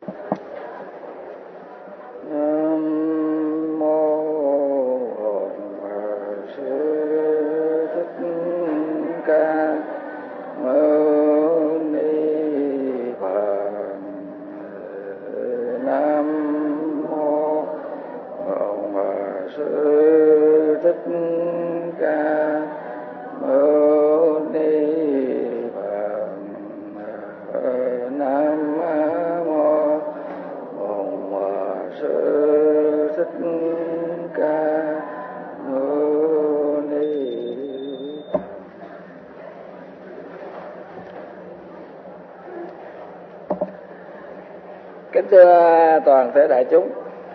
Kính thưa toàn thể đại chúng,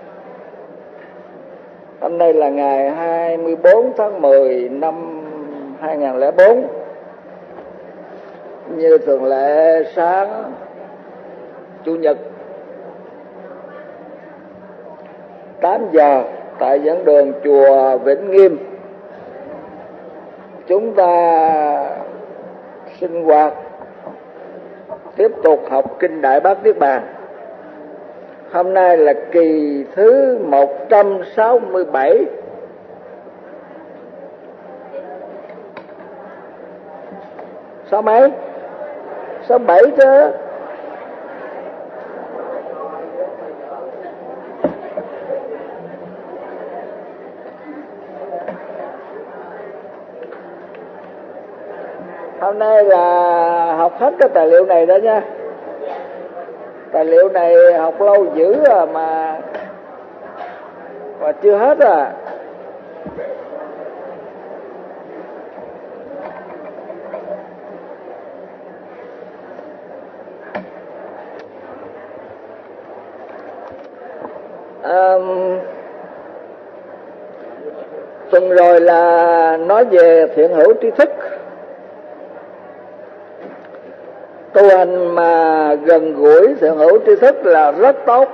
hôm nay là ngày 24 tháng 10 năm 2004. Như thường lệ, sáng Chủ nhật 8 giờ tại giảng đường chùa Vĩnh Nghiêm, chúng ta sinh hoạt tiếp tục học Kinh Đại Bát Niết Bàn. Hôm nay là kỳ thứ 167. Sao mấy? 67 chứ. Hôm nay là học hết cái tài liệu này đó nha. Tài liệu này học lâu dữ mà chưa hết à. Tuần rồi là nói về thiện hữu tri thức. Tu hành mà gần gũi thiện hữu tri thức là rất tốt.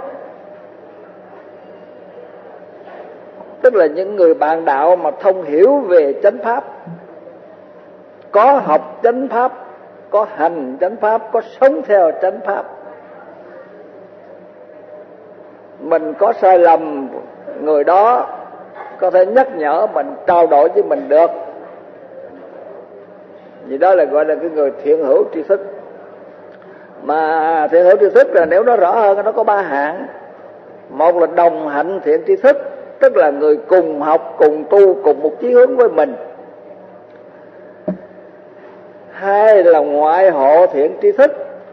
Tức là những người bạn đạo mà thông hiểu về chánh pháp, có học chánh pháp, có hành chánh pháp, có sống theo chánh pháp. Mình có sai lầm, người đó có thể nhắc nhở mình, trao đổi với mình được. Vì đó là gọi là cái người thiện hữu tri thức. Mà thiện hữu tri thức là nếu nó rõ hơn, nó có 3 hạng. Một là đồng hạnh thiện tri thức, tức là người cùng học, cùng tu, cùng một chí hướng với mình. Hai là ngoại hộ thiện tri thức,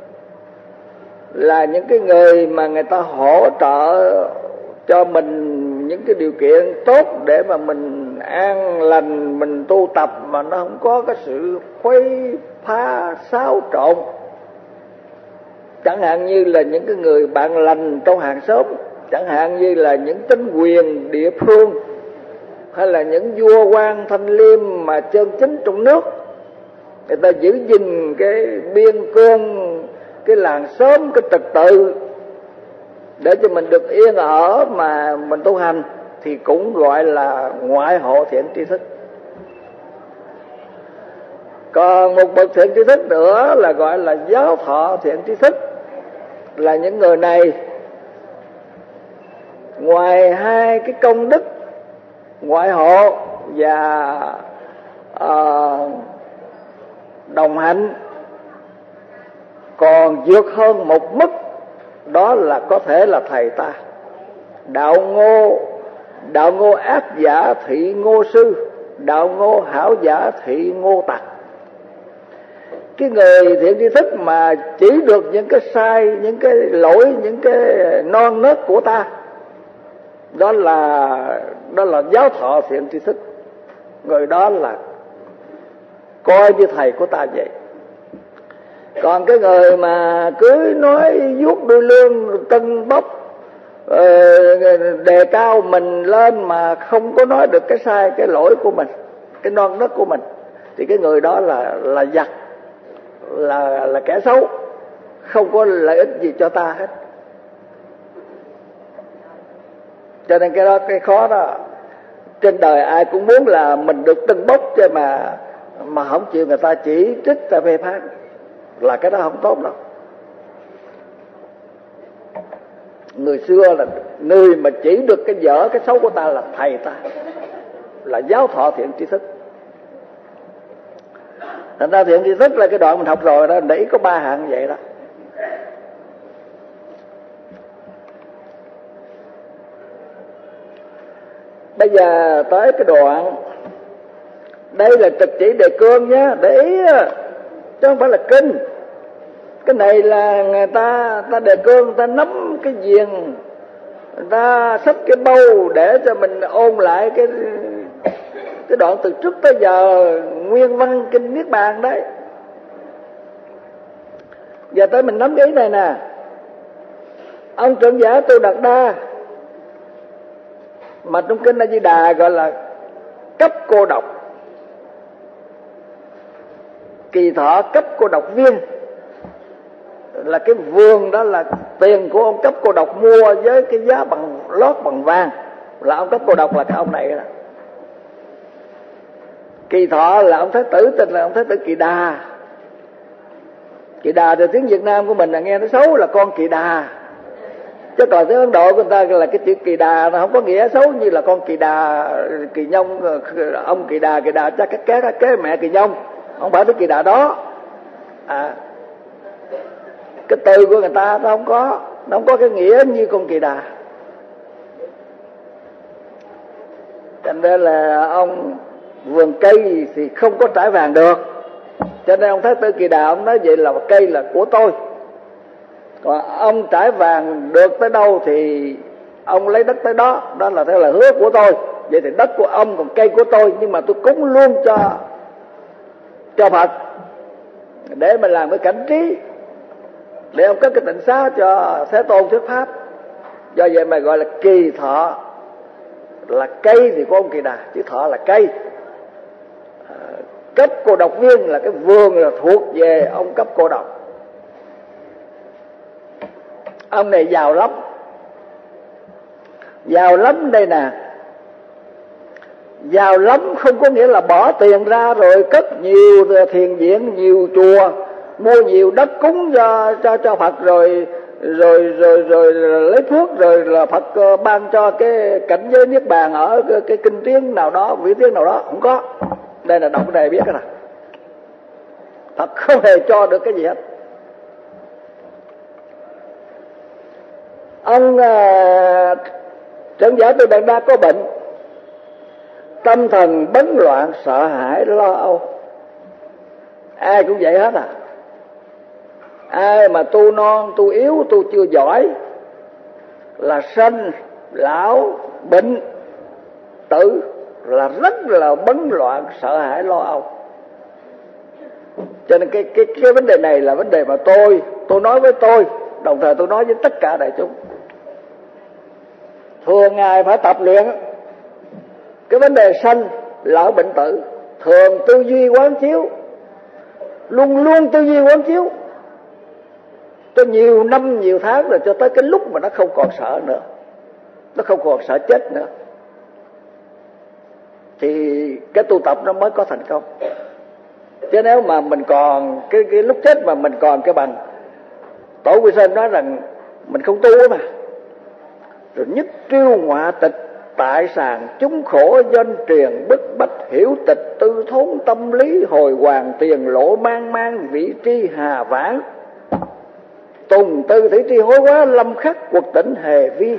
là những cái người mà người ta hỗ trợ cho mình những cái điều kiện tốt để mà mình an lành, mình tu tập mà nó không có cái sự khuấy phá xáo trộn. Chẳng hạn như là những cái người bạn lành trong hàng xóm, chẳng hạn như là những chính quyền địa phương, hay là những vua quan thanh liêm mà chân chính trong nước. Người ta giữ gìn cái biên cương, cái làng xóm, cái trật tự để cho mình được yên ở mà mình tu hành, thì cũng gọi là ngoại hộ thiện tri thức. Còn một bậc thiện tri thức nữa là gọi là giáo thọ thiện tri thức. Là những người này ngoài hai cái công đức ngoại hộ và đồng hạnh, còn vượt hơn một mức, đó là có thể là thầy ta. Đạo ngô ác giả thị ngô sư, đạo ngô hảo giả thị ngô tặc. Cái người thiện tri thức mà chỉ được những cái sai, những cái lỗi, những cái non nớt của ta, đó là giáo thọ thiện tri thức. Người đó là coi như thầy của ta vậy. Còn cái người mà cứ nói vuốt đuôi lưng, tâng bốc, đề cao mình lên mà không có nói được cái sai, cái lỗi của mình, cái non nớt của mình, thì cái người đó là giặc, là kẻ xấu, không có lợi ích gì cho ta hết. Cho nên cái đó, cái khó đó. Trên đời ai cũng muốn là mình được tâng bốc, chứ mà không chịu người ta chỉ trích, ta phê phán, là cái đó không tốt đâu. Người xưa là người mà chỉ được cái dở cái xấu của ta là thầy ta, là giáo thọ thiện tri thức. Thành ra thiện tri thức là cái đoạn mình học rồi đó, để có 3 hạng vậy đó. Bây giờ tới cái đoạn, đây là trực chỉ đề cương nhé, để ý chứ không phải là kinh. Cái này là người ta đề cương, người ta nắm cái viền, người ta xách cái bâu để cho mình ôn lại cái đoạn từ trước tới giờ nguyên văn kinh Niết Bàn đấy. Giờ tới mình nắm cái ý này nè. Ông trưởng giả Tu Đạt Đa, mà trong kinh A Di Đà gọi là cấp cô độc, Kỳ Thọ cấp cô độc viên, là cái vườn đó là tiền của ông cấp cô độc mua với cái giá bằng lót bằng vàng, là ông cấp cô độc là cái ông này đó. Kỳ Thọ là ông thái tử, tên là ông thái tử Kỳ Đà. Kỳ Đà thì tiếng Việt Nam của mình là nghe nó xấu, là con Kỳ Đà, chứ còn tiếng Ấn Độ của người ta là cái chữ Kỳ Đà nó không có nghĩa xấu như là con Kỳ Đà, Kỳ Nhông, ông Kỳ Đà chắc cái kế mẹ Kỳ Nhông, không phải cái Kỳ Đà đó. Cái từ của người ta nó không có cái nghĩa như con Kỳ Đà. Cho nên là ông vườn cây thì không có trải vàng được, cho nên ông thái tử Kỳ Đà ông nói vậy là cây là của tôi, còn ông trải vàng được tới đâu thì ông lấy đất tới đó, đó là theo là hứa của tôi. Vậy thì đất của ông còn cây của tôi, nhưng mà tôi cúng luôn cho Phật để mình làm cái cảnh trí, để ông cất cái tịnh xá cho Thế Tôn thuyết pháp. Do vậy mà gọi là Kỳ Thọ, là cây thì của ông Kỳ Đà, chứ thọ là cây. Cấp cô độc viên là cái vườn là thuộc về ông cấp cô độc. Ông này giàu lắm. Giàu lắm đây nè, giàu lắm không có nghĩa là bỏ tiền ra rồi cất nhiều thiền viện, nhiều chùa, mua nhiều đất cúng cho Phật, rồi lấy phước, rồi là Phật ban cho cái cảnh giới Niết Bàn ở cái kinh tiếng nào đó, vị tiếng nào đó. Không có. Đây là đọc cái này biết cái này, Phật không hề cho được cái gì hết. Ông trưởng giả Tu Đạt Đa có bệnh, tâm thần bấn loạn, sợ hãi, lo âu. Ai cũng vậy hết à. Ai mà tu non, tu yếu, tu chưa giỏi là sanh, lão, bệnh, tử là rất là bấn loạn, sợ hãi, lo âu. Cho nên cái vấn đề này là vấn đề mà tôi nói với tôi, đồng thời tôi nói với tất cả đại chúng. Thường ngày phải tập luyện cái vấn đề sanh, lão, bệnh, tử, thường tư duy quán chiếu, luôn luôn tư duy quán chiếu cho nhiều năm, nhiều tháng, rồi cho tới cái lúc mà nó không còn sợ nữa, nó không còn sợ chết nữa, thì cái tu tập nó mới có thành công. Chứ nếu mà mình còn cái lúc chết mà mình còn cái bằng, Tổ Quy Sơn nói rằng mình không tu mà, rồi nhất triêu ngoại tịch, tại sàng chúng khổ, danh truyền bức bách, hiểu tịch tư thốn, tâm lý hồi hoàng, tiền lộ mang mang, vị tri hà vãn, tùng tư thủy tri hối quá, lâm khắc quật tỉnh hề vi.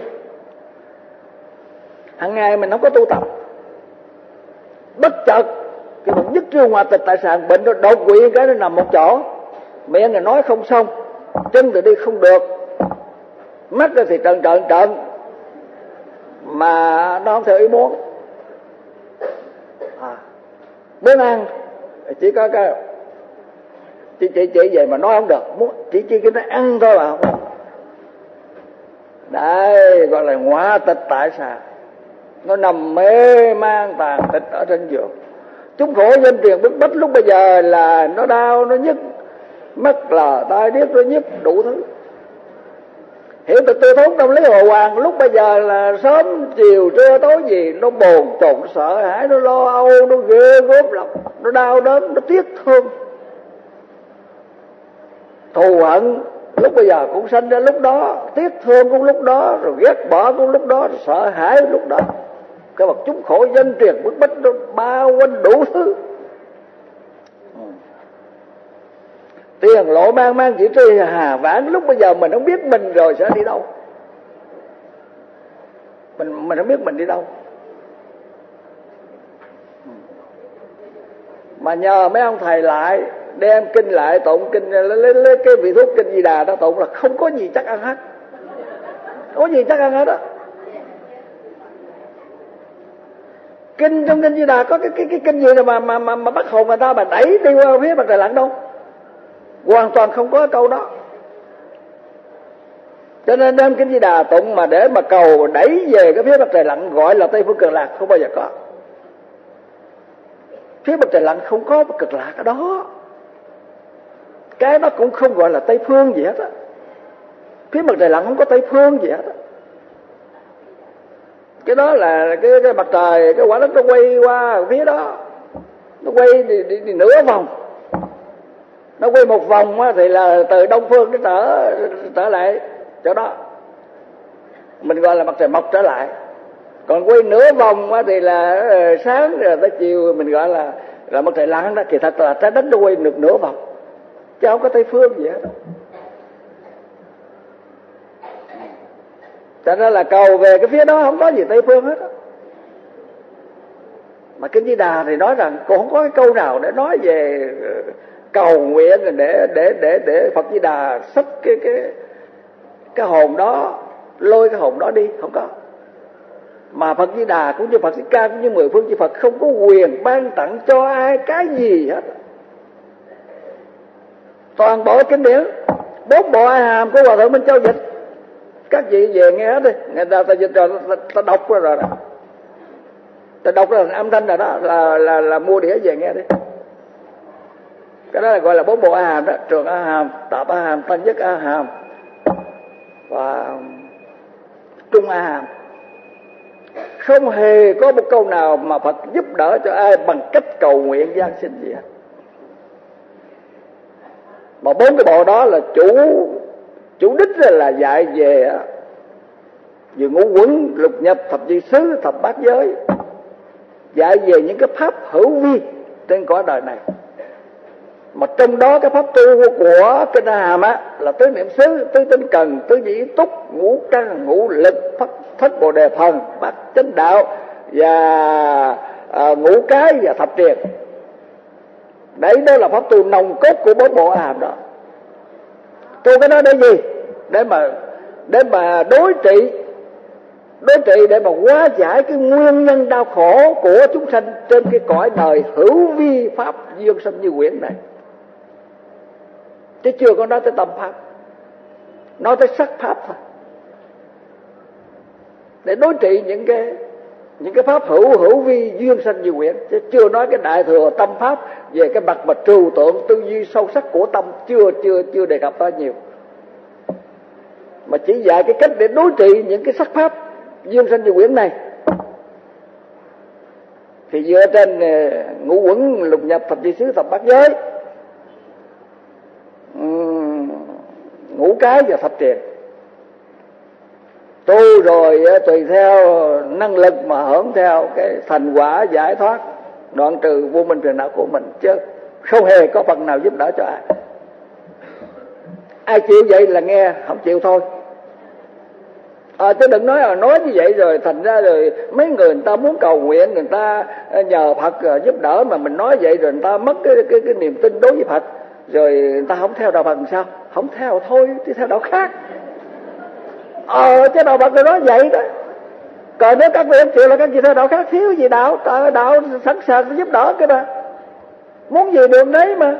Hằng ngày mình không có tu tập, bất chợt cái một nhất triêu ngoại tịch, tại sàng bệnh nó đột quỵ cái nó nằm một chỗ, miệng này nói không xong, chân thì đi không được, mắt thì trợn mà nó không theo ý muốn. Muốn ăn chỉ có cái chị về mà nói không được, muốn chỉ cái nó ăn thôi mà không. Đấy gọi là ngoại tịch tại sao? Nó nằm mê man tàn tịch ở trên giường. Chúng khổ danh truyền bức bách, lúc bây giờ là nó đau, nó nhức, mắt là tai điếc, nó nhức đủ thứ. Hiểu tịch tư thốn, tâm lý hồi hoàng, lúc bây giờ là sớm chiều trưa tối gì nó bồn chồn, nó sợ hãi, nó lo âu, nó ghê gớm lắm, nó đau đớn, nó tiếc thương, thù hận, lúc bây giờ cũng sanh ra lúc đó, tiếc thương cũng lúc đó, rồi ghét bỏ cũng lúc đó, rồi sợ hãi lúc đó. Cái bậc chúng khổ dân truyền bức bách nó bao quanh đủ thứ. Tiền lộ mang mang chỉ tri hà vãn, lúc bây giờ mình không biết mình rồi sẽ đi đâu. Mình không biết mình đi đâu. Mà nhờ mấy ông thầy lại đem kinh lại tụng kinh, lấy cái vị thuốc kinh Di Đà đó tụng là không có gì chắc ăn hết. Không có gì chắc ăn hết đó. Kinh trong kinh Di Đà có cái kinh gì mà bắt hồn người ta mà đẩy đi qua phía mặt trời lặn đâu. Hoàn toàn không có câu đó. Cho nên đem kinh Di Đà tụng mà để mà cầu đẩy về cái phía mặt trời lặn gọi là Tây Phương Cực Lạc không bao giờ có. Phía mặt trời lặn không có cực lạc ở đó. Cái đó cũng không gọi là Tây Phương gì hết á. Phía mặt trời lặn không có Tây Phương gì hết á. Cái đó là cái mặt trời, cái quả đất nó quay qua phía đó. Nó quay đi nửa vòng. Nó quay một vòng á, thì là từ đông phương nó trở lại chỗ đó. Mình gọi là mặt trời mọc trở lại. Còn quay nửa vòng á, thì là sáng rồi tới chiều mình gọi là mặt trời lặn đó. Kỳ thật là trái đất nó quay được nửa vòng, chứ không có Tây Phương gì hết. Cho nên là cầu về cái phía đó không có gì Tây Phương hết đó. Mà kinh Di Đà thì nói rằng cũng không có cái câu nào để nói về cầu nguyện để Phật Di Đà xách cái hồn đó, lôi cái hồn đó đi, không có. Mà Phật Di Đà cũng như Phật Thích Ca cũng như 10 phương chư Phật không có quyền ban tặng cho ai cái gì hết. Toàn bộ kinh điển 4 bộ A Hàm của Hòa Thượng Minh Châu dịch, các vị về nghe hết đi, người ta dịch rồi, ta đọc rồi đó, ta đọc rồi âm thanh rồi đó, là mua đĩa về nghe đi. Cái đó là gọi là 4 bộ A Hàm đó, Trường A Hàm, Tạp A Hàm, Tăng Nhất A Hàm và Trung A Hàm. Không hề có một câu nào mà Phật giúp đỡ cho ai bằng cách cầu nguyện giáng sinh gì hết. Mà 4 cái bộ đó là chủ đích là dạy về ngũ quẩn, lục nhập, thập nhị xứ, thập bát giới, dạy về những cái pháp hữu vi trên cõi đời này. Mà trong đó cái pháp tu của kinh A Hàm á là tứ niệm xứ, tứ tinh cần, tứ nhĩ túc, ngũ căn, ngũ lực, thất bồ đề phần, bát chánh đạo và ngũ cái và thập triền. Đấy, đó là pháp tu nòng cốt của 4 bộ A Hàm đó. Tu cái đó để gì? Để mà đối trị để mà hóa giải cái nguyên nhân đau khổ của chúng sanh trên cái cõi đời hữu vi pháp dương sanh như quyển này. Chứ chưa có nói tới tâm pháp, nói tới sắc pháp thôi. Để đối trị những cái pháp hữu vi duyên sanh như quyển, chứ chưa nói cái đại thừa tâm pháp về cái mặt mà trừu tượng tư duy sâu sắc của tâm, chưa đề cập tới nhiều. Mà chỉ dạy cái cách để đối trị những cái sắc pháp duyên sanh như quyển này. Thì dựa trên ngũ quẩn, lục nhập, thập nhị xứ, thập bát giới, ngũ cái và thập triền. Tu rồi tùy theo năng lực mà hưởng theo cái thành quả giải thoát, đoạn trừ vô minh phiền não của mình, chứ không hề có phần nào giúp đỡ cho ai. Ai chịu vậy là nghe, không chịu thôi. Chứ đừng nói như vậy rồi thành ra rồi mấy người ta muốn cầu nguyện, người ta nhờ Phật giúp đỡ, mà mình nói vậy rồi người ta mất cái niềm tin đối với Phật, rồi người ta không theo đạo Phật sao? Không theo thôi, thì theo đạo khác. Chứ đạo Phật người nói vậy đó. Còn nếu các vị không chịu là các vị theo đạo khác, thiếu gì đạo, đạo sẵn sàng giúp đỡ cái đó. Muốn gì đường đấy mà.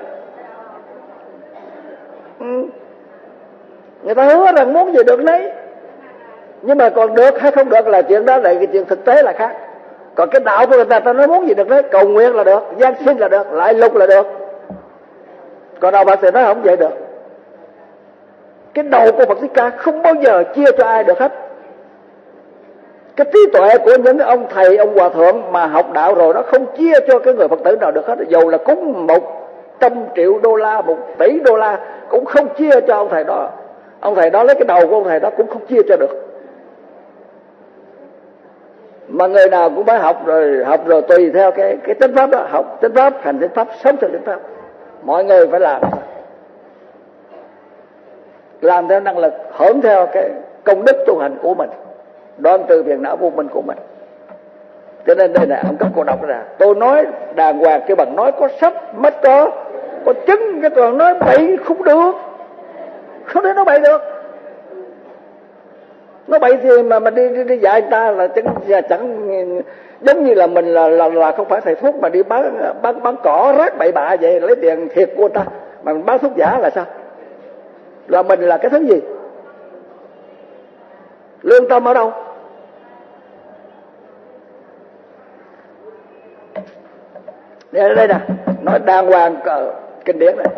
Người ta hứa rằng muốn gì được đấy, nhưng mà còn được hay không được là chuyện đó, là cái chuyện thực tế là khác. Còn cái đạo của người ta nói muốn gì được đấy, cầu nguyện là được, giáng sinh là được, lại lục là được. Còn đạo Phật thì nói không vậy được. Cái đầu của Phật Thích Ca không bao giờ chia cho ai được hết. Cái trí tuệ của những ông thầy, ông hòa thượng mà học đạo rồi, nó không chia cho cái người Phật tử nào được hết. Dầu là cúng 100 triệu đô la, 1 tỷ đô la cũng không chia cho ông thầy đó. Ông thầy đó lấy cái đầu của ông thầy đó cũng không chia cho được. Mà người nào cũng phải học rồi tùy theo cái chánh pháp đó, học chánh pháp, hành chánh pháp, sống theo chánh pháp. Mọi người phải làm theo năng lực, hưởng theo cái công đức tu hành của mình, đoạn trừ phiền não vô minh của mình. Cho nên đây này, ông cấp cô đọc ra, tôi nói đàng hoàng kêu bằng nói có sách mắt có chứng, cái còn nói bậy không được, không thể nói bậy được. Nói bậy thì mà đi dạy người ta là chẳng giống như là mình là không phải thầy thuốc mà đi bán cỏ rác bậy bạ vậy, lấy tiền thiệt của người ta mà mình bán thuốc giả là sao? Là mình là cái thứ gì? Lương tâm ở đâu? Đây nè, nói đàng hoàng kinh điển này.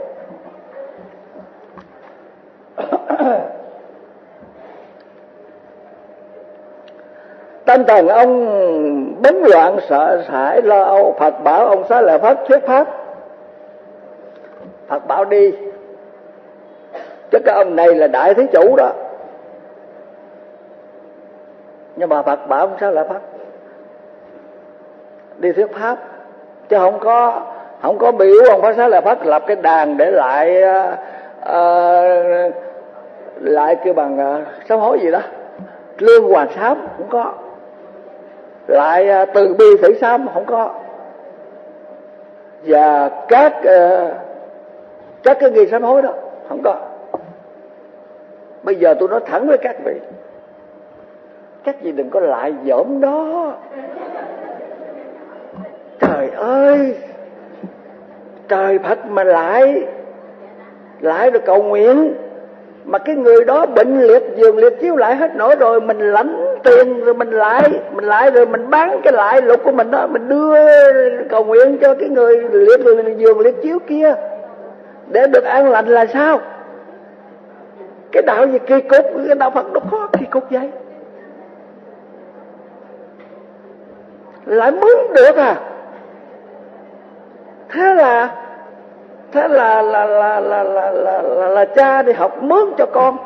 Tâm thần ông bấn loạn sợ hãi lo âu, Phật bảo ông xá lợi Phất thuyết pháp. Phật bảo đi, chứ cái ông này là đại thí chủ đó. Nhưng mà Phật bảo ông xá lợi Phất đi thuyết pháp, chứ không có biểu ông xá lợi Phất lập cái đàn để lại kêu bằng sám hối gì đó, lương hoàng sám không có, lại từ bi thủy sám không có, và các cái nghi sám hối đó không có. Bây giờ tôi nói thẳng với các vị, các vị đừng có lại dỗm đó. Trời ơi, trời Phật mà lại rồi cầu nguyện, mà cái người đó bệnh liệt giường liệt chiếu lại hết nổi rồi, mình lãnh tiền rồi mình lại rồi mình bán cái lại lục của mình đó, mình đưa cầu nguyện cho cái người liệt giường liệt chiếu kia để được an lành là sao? Cái đạo gì kỳ cục, cái đạo Phật nó khó kỳ cục vậy, lại mướn được à? Thế là cha đi học mướn cho con.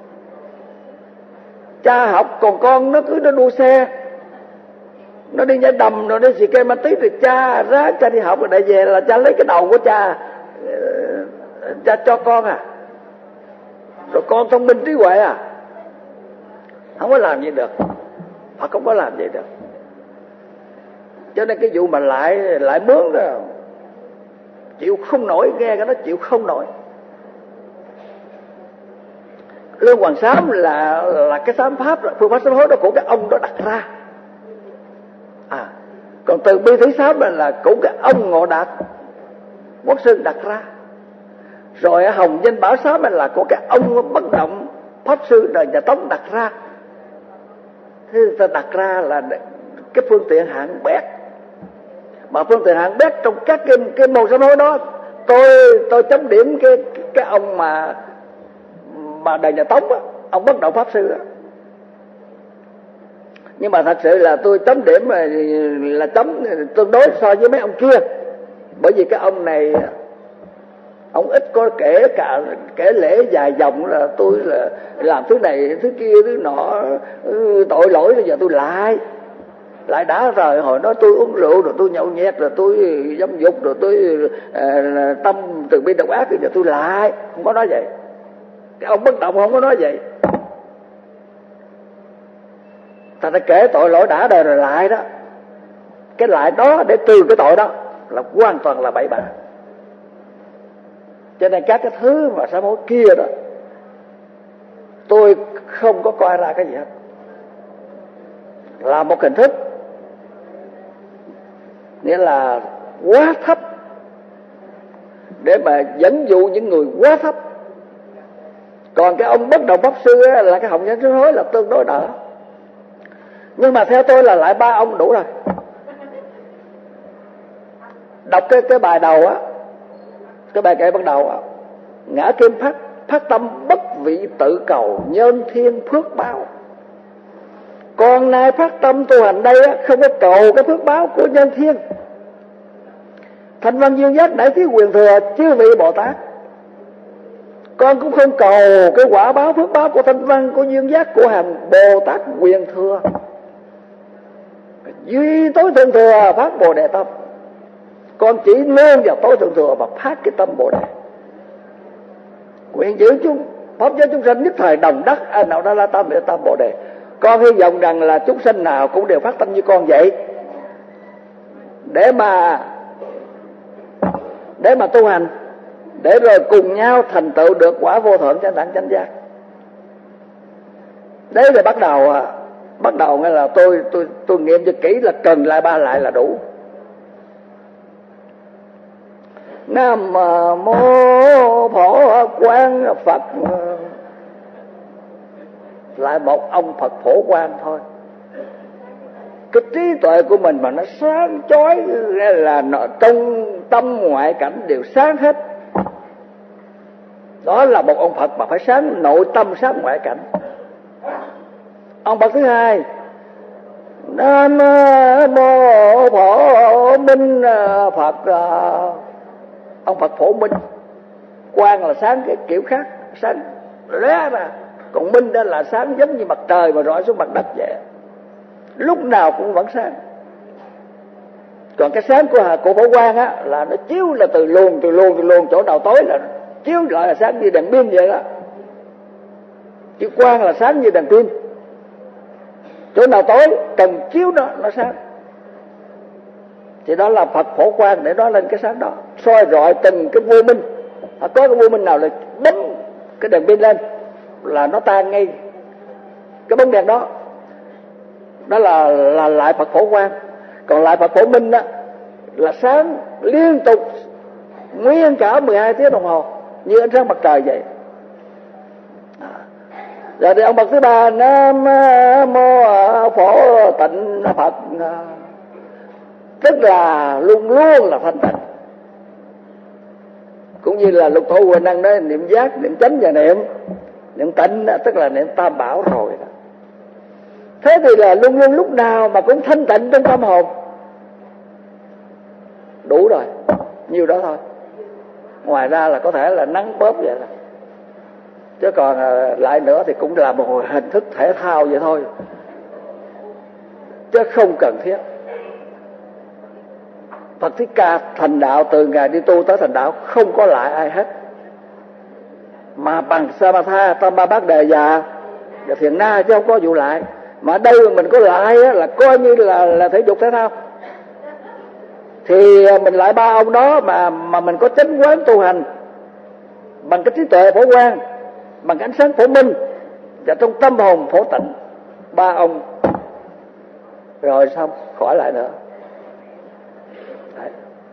Cha học còn con nó cứ đua xe, nó đi nhảy đầm rồi đi xì ke ma tí, rồi cha đi học rồi lại về là cha lấy cái đầu của cha cho con à? Rồi con thông minh trí huệ à? Không có làm gì được, Phật không có làm gì được. Cho nên cái vụ mà lại mướn đó chịu không nổi, nghe cái đó chịu không nổi. Lương hoàng sám là cái sám pháp, phương pháp sám hối đó của cái ông đó đặt ra. Còn từ bi thủy sám là của cái ông Ngộ Đạt Quốc Sư đặt ra. Rồi hồng danh bảo sám là của cái ông Bất Động Pháp Sư đời nhà Tống đặt ra. Thế ta đặt ra là cái phương tiện hạng bét. Mà phương tiện hạng bét trong các cái môn sám hối đó, tôi chấm điểm cái ông mà đời nhà Tống á, ông Bất Động Pháp Sư đó. Nhưng mà thật sự là tôi chấm điểm là chấm tương đối so với mấy ông kia, bởi vì cái ông này ông ít có kể lễ dài dòng là tôi là làm thứ này thứ kia thứ nọ, tội lỗi. Bây giờ tôi lại đã rồi, hồi đó tôi uống rượu rồi tôi nhậu nhẹt rồi tôi dâm dục rồi tôi tâm từ bi độc ác, bây giờ tôi lại không có nói vậy. Cái ông Bất Động không có nói vậy. Ta đã kể tội lỗi đã đời rồi lại đó, cái lại đó để trừ cái tội đó là hoàn toàn là bậy bạ. Cho nên các cái thứ mà sám hối kia đó tôi không có coi ra cái gì hết, là một hình thức, nghĩa là quá thấp để mà dẫn dụ những người quá thấp. Còn cái ông Bất Động Pháp Sư là cái hồng nhân sám hối là tương đối đỡ. Nhưng mà theo tôi là lại ba ông đủ rồi. Đọc cái bài đầu á, cái bài kệ ban đầu á, ngã kim phát tâm bất vị tự cầu, nhân thiên phước báo. Còn nay phát tâm tu hành đây á, không có cầu cái phước báo của nhân thiên. Thành văn duyên giác đại thí quyền thừa chư vị Bồ Tát, Con cũng không cầu cái quả báo phước báo của thanh văn, của duyên giác, của hàng Bồ Tát quyền thừa. Duy tối thượng thừa phát Bồ Đề tâm. Con chỉ nương vào tối thượng thừa mà phát cái tâm Bồ Đề. Nguyện giữ chúng pháp giới chúng sanh nhất thời đồng đắc nào đó là tâm để tâm Bồ Đề. Con hy vọng rằng là chúng sanh nào cũng đều phát tâm như con vậy, để mà tu hành, để rồi cùng nhau thành tựu được quả vô thượng chánh đẳng chánh giác. Đấy là bắt đầu nghe là tôi nghiệm cho kỹ là cần lại 3 lại là đủ. Nam mô Phổ Quang Phật, lại một ông Phật Phổ Quang thôi. Cái trí tuệ của mình mà nó sáng chói, là nó trong tâm ngoại cảnh đều sáng hết. Đó là một ông Phật mà phải sáng nội tâm, sáng ngoại cảnh. Ông Phật thứ hai, Nam mô Phổ Minh Phật, ông Phật Phổ Minh. Quang là sáng cái kiểu khác, sáng lóe ra, còn Minh đó là sáng giống như mặt trời mà rọi xuống mặt đất vậy, lúc nào cũng vẫn sáng. Còn cái sáng của Phổ Quang á là nó chiếu là từ luồng, chỗ nào tối là chiếu lại là sáng như đèn pin vậy đó. Chứ quang là sáng như đèn pin, chỗ nào tối cần chiếu nó sáng. Thì đó là Phật Phổ Quang, để nói lên cái sáng đó, soi rọi từng cái vô minh. Có cái vô minh nào là bấm cái đèn pin lên là nó tan ngay cái bóng đèn đó. Đó là lại Phật Phổ Quang. Còn lại Phật Phổ Minh đó là sáng liên tục nguyên cả 12 tiếng đồng hồ như ánh sáng mặt trời vậy. Rồi thì ông Phật thứ ba, Nam mô Phổ Tịnh Phật, tức là luôn luôn là thanh tịnh. Cũng như là Lục Tổ Huệ Năng nói niệm giác, niệm chánh và niệm tịnh, tức là niệm tam bảo rồi đó. Thế thì là luôn luôn lúc nào mà cũng thanh tịnh trong tâm hồn. Đủ rồi, nhiêu đó thôi. Ngoài ra là có thể là nắng bóp vậy đó. Chứ còn lại nữa thì cũng là một hình thức thể thao vậy thôi, chứ không cần thiết. Phật Thích Ca thành đạo, từ ngày đi tu tới thành đạo không có lại ai hết, mà bằng Samatha, Tam Ba Bát Đề và Thiền Na, chứ không có vụ lại. Mà đây mình có lại là coi như là thể dục thể thao. Thì mình lại 3 ông đó mà mình có chánh quán tu hành bằng cái trí tuệ Phổ Quang, bằng cái ánh sáng Phổ Minh, và trong tâm hồn Phổ Tịnh, 3 ông rồi xong khỏi lại nữa. Đấy.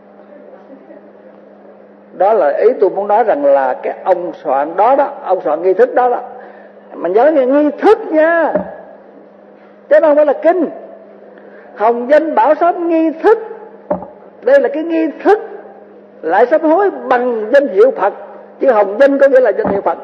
Đó là ý tôi muốn nói, rằng là cái ông soạn đó ông soạn nghi thức đó mà nhớ nghe nghi thức nha, chứ không phải là kinh. Hồng danh bảo sám nghi thức, đây là cái nghi thức lại sám hối bằng danh hiệu Phật, chứ hồng danh có nghĩa là danh hiệu Phật.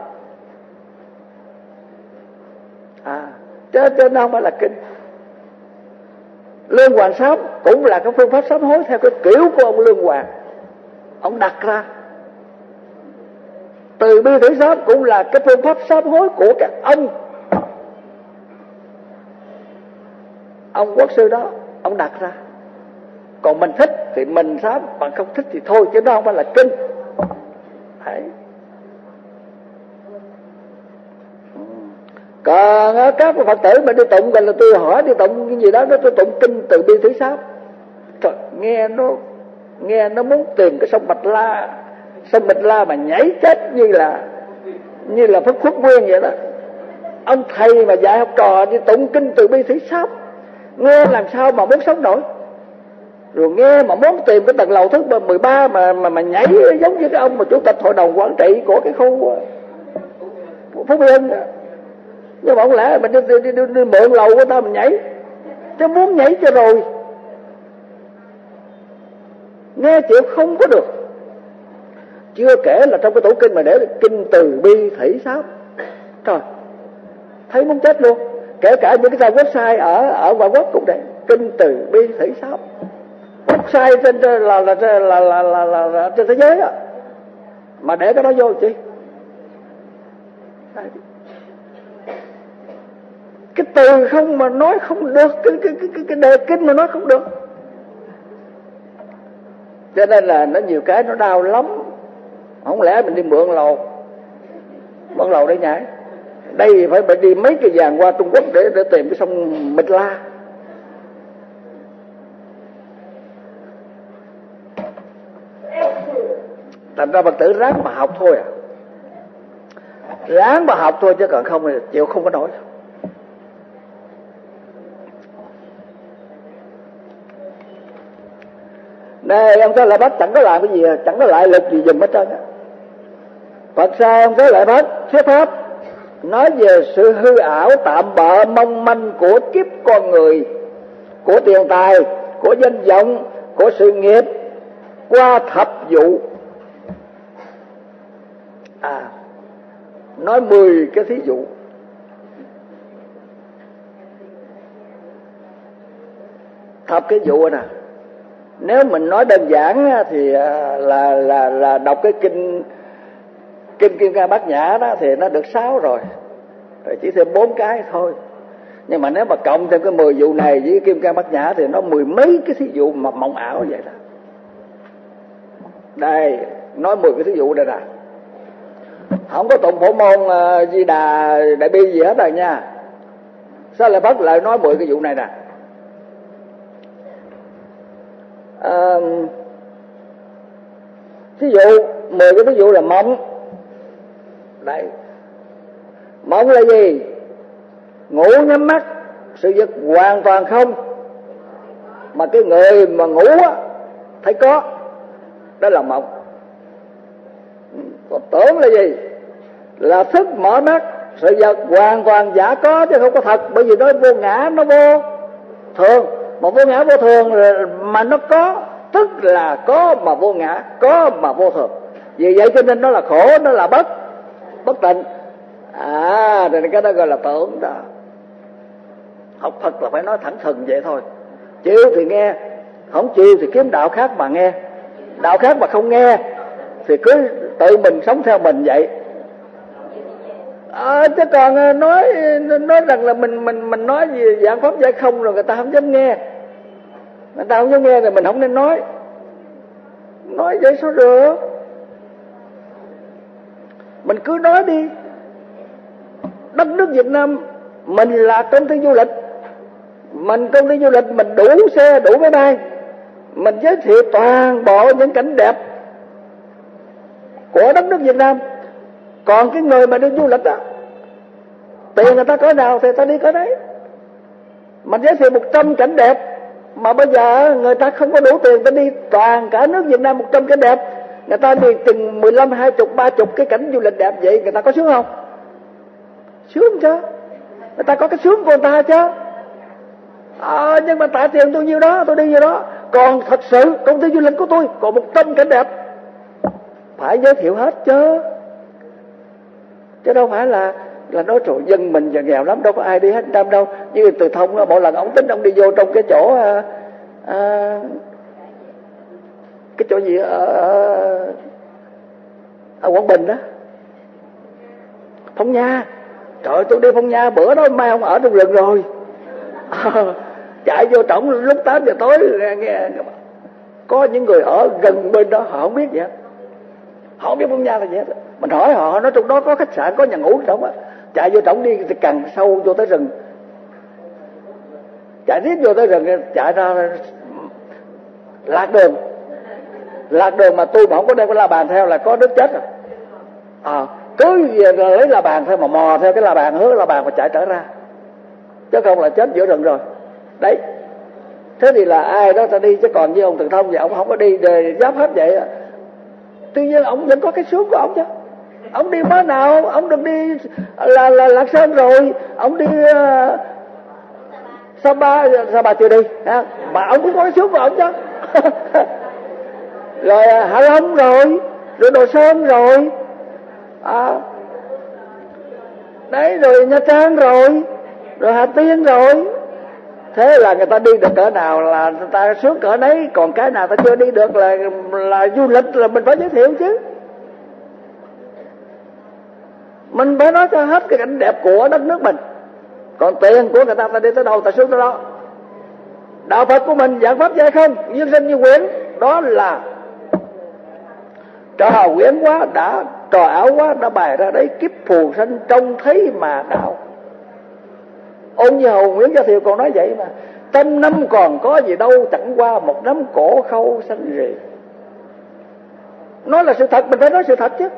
Chứ nó không phải là kinh. Lương Hoàng sám cũng là cái phương pháp sám hối theo cái kiểu của ông Lương Hoàng, ông đặt ra. Từ bi thủy sám cũng là cái phương pháp sám hối của các ông quốc sư đó, ông đặt ra. Còn mình thích thì mình sám, bằng không thích thì thôi, chứ nó không phải là kinh. Đấy. Còn các Phật tử mà đi tụng, gần là tôi hỏi đi tụng cái gì đó, tôi tụng kinh Từ Bi Thủy Sám. Trời, nghe nó muốn tìm cái sông Bạch La mà nhảy chết như là Phất Khuất Nguyên vậy đó. Ông thầy mà dạy học trò đi tụng kinh Từ Bi Thủy Sám, nghe làm sao mà muốn sống nổi. Rồi nghe mà muốn tìm cái tầng lầu thứ 13 mà nhảy giống như cái ông mà chủ tịch hội đồng quản trị của cái khu Phú Yên. Nhưng mà không lẽ mình đi mượn lầu của ta mình nhảy, chứ muốn nhảy cho rồi nghe chịu không có được. Chưa kể là trong cái tủ kinh mà để kinh Từ Bi Thủy Sám, trời, thấy muốn chết luôn. Kể cả những cái trang website ở ngoại quốc cũng vậy, kinh Từ Bi Thủy Sám, website trên thế giới á, mà để cái đó vô chi? Cái từ không mà nói không được, cái đề kinh mà nói không được. Cho nên là nó nhiều cái nó đau lắm. Không lẽ mình đi mượn lầu để nhảy? Đây phải đi mấy cái vàng qua Trung Quốc để tìm cái sông Mịch La. Thành ra Phật tử ráng mà học thôi à. Ráng mà học thôi chứ còn không thì chịu không có nổi. Này ông Thế Lợi Phất chẳng có làm cái gì, chẳng có lại lực gì dùm hết trơn á. Phật sao ông Thế Lợi Phất thuyết pháp nói về sự hư ảo tạm bợ mong manh của kiếp con người, của tiền tài, của danh vọng, của sự nghiệp qua thập vụ. Nói 10 cái thí dụ. Thập cái vụ nè. Nếu mình nói đơn giản thì là đọc cái kinh Kim Cang Bát Nhã đó thì nó được 6 rồi chỉ thêm 4 cái thôi. Nhưng mà nếu mà cộng thêm cái 10 vụ này với Kim Cang Bát Nhã thì nó 10 mấy cái thí dụ mà mộng ảo vậy đó. Đây, nói 10 cái thí dụ đây nè. Không có tụng phổ môn Di Đà Đại Bi gì hết rồi nha. Sao lại Phất lại nói 10 cái vụ này nè. Thí dụ 10 cái thí dụ là mộng. Đấy. Mộng là gì? Ngủ nhắm mắt, sự vật hoàn toàn không, mà cái người mà ngủ á thấy có, đó là mộng. Còn tưởng là gì? Là thức mở mắt, sự vật hoàn toàn giả có chứ không có thật. Bởi vì nó vô ngã, nó vô thường. Mà vô ngã vô thường mà nó có, tức là có mà vô ngã, có mà vô thường. Vì vậy cho nên nó là khổ, nó là bất tịnh. Thì cái đó gọi là tưởng đó. Học Phật là phải nói thẳng thừng vậy thôi. Chịu thì nghe, không chịu thì kiếm đạo khác mà nghe. Đạo khác mà không nghe thì cứ tự mình sống theo mình vậy. Chứ còn nói rằng là mình nói gì dạng pháp giải không rồi người ta không dám nghe. Người ta không dám nghe thì mình không nên nói. Nói vậy sao được? Mình cứ nói đi. Đất nước Việt Nam mình là công ty du lịch. Mình công ty du lịch mình đủ xe đủ máy bay. Mình giới thiệu toàn bộ những cảnh đẹp của đất nước Việt Nam. Còn cái người mà đi du lịch á, tiền người ta cỡ nào thì ta đi cỡ đấy. Mình giới thiệu 100 cảnh đẹp, mà bây giờ người ta không có đủ tiền ta đi toàn cả nước Việt Nam 100 cảnh đẹp. Người ta đi chừng 15, 20, 30 cái cảnh du lịch đẹp vậy, người ta có sướng không? Sướng chứ. Người ta có cái sướng của người ta chứ. Nhưng mà trả tiền tôi nhiêu đó, tôi đi nhiêu đó. Còn thật sự công ty du lịch của tôi còn 100 cảnh đẹp, phải giới thiệu hết chứ. Chứ đâu phải là nói trời dân mình giờ nghèo lắm, đâu có ai đi hết năm đâu. Như Từ Thông mỗi lần ông tính ông đi vô trong cái chỗ cái chỗ gì ở Quảng Bình đó, Phong Nha. Trời ơi, tôi đi Phong Nha bữa đó mai ông ở trong rừng rồi. Chạy vô trọng lúc 8 giờ tối nghe có những người ở gần bên đó họ không biết vậy. Họ không biết Phong Nha là gì hết. Mình hỏi họ nói trong đó có khách sạn, có nhà ngủ trong á. Chạy vô trọng đi thì càng sâu vô tới rừng. Chạy riết vô tới rừng, chạy ra lạc đường mà tôi mà không có đem cái la bàn theo là có đứt chết rồi. Cứ lấy la bàn theo mà mò theo cái la bàn, hướng la bàn mà chạy trở ra, chứ không là chết giữa rừng rồi. Đấy. Thế thì là ai đó ta đi, chứ còn với ông Từ Thông thì ông không có đi để giáp hết vậy. Tuy nhiên ông vẫn có cái sướng của ông chứ. Ông đi mới nào, ông được đi là Lạc Sơn rồi, ông đi Sapa chưa đi, mà ông cũng có cái sướng của ông chứ. Rồi Hạ Long rồi Đồ Sơn rồi, đấy, rồi Nha Trang rồi Hà Tiên rồi. Thế là người ta đi được cỡ nào là người ta sướng cỡ đấy. Còn cái nào ta chưa đi được là du lịch là mình phải giới thiệu chứ. Mình phải nói cho hết cái cảnh đẹp của đất nước mình. Còn tiền của người ta đi tới đâu ta xuống tới đó. Đạo Phật của mình giảng pháp dạy không, duyên sinh như quyển, đó là trò quyển quá, đã trò ảo quá, đã bày ra đấy, kiếp phù sanh trông thấy mà đạo. Ông như Hầu Nguyễn Gia Thiều còn nói vậy mà, trăm năm còn có gì đâu, chẳng qua một nắm cổ khâu xanh rì. Nói là sự thật, mình phải nói sự thật chứ.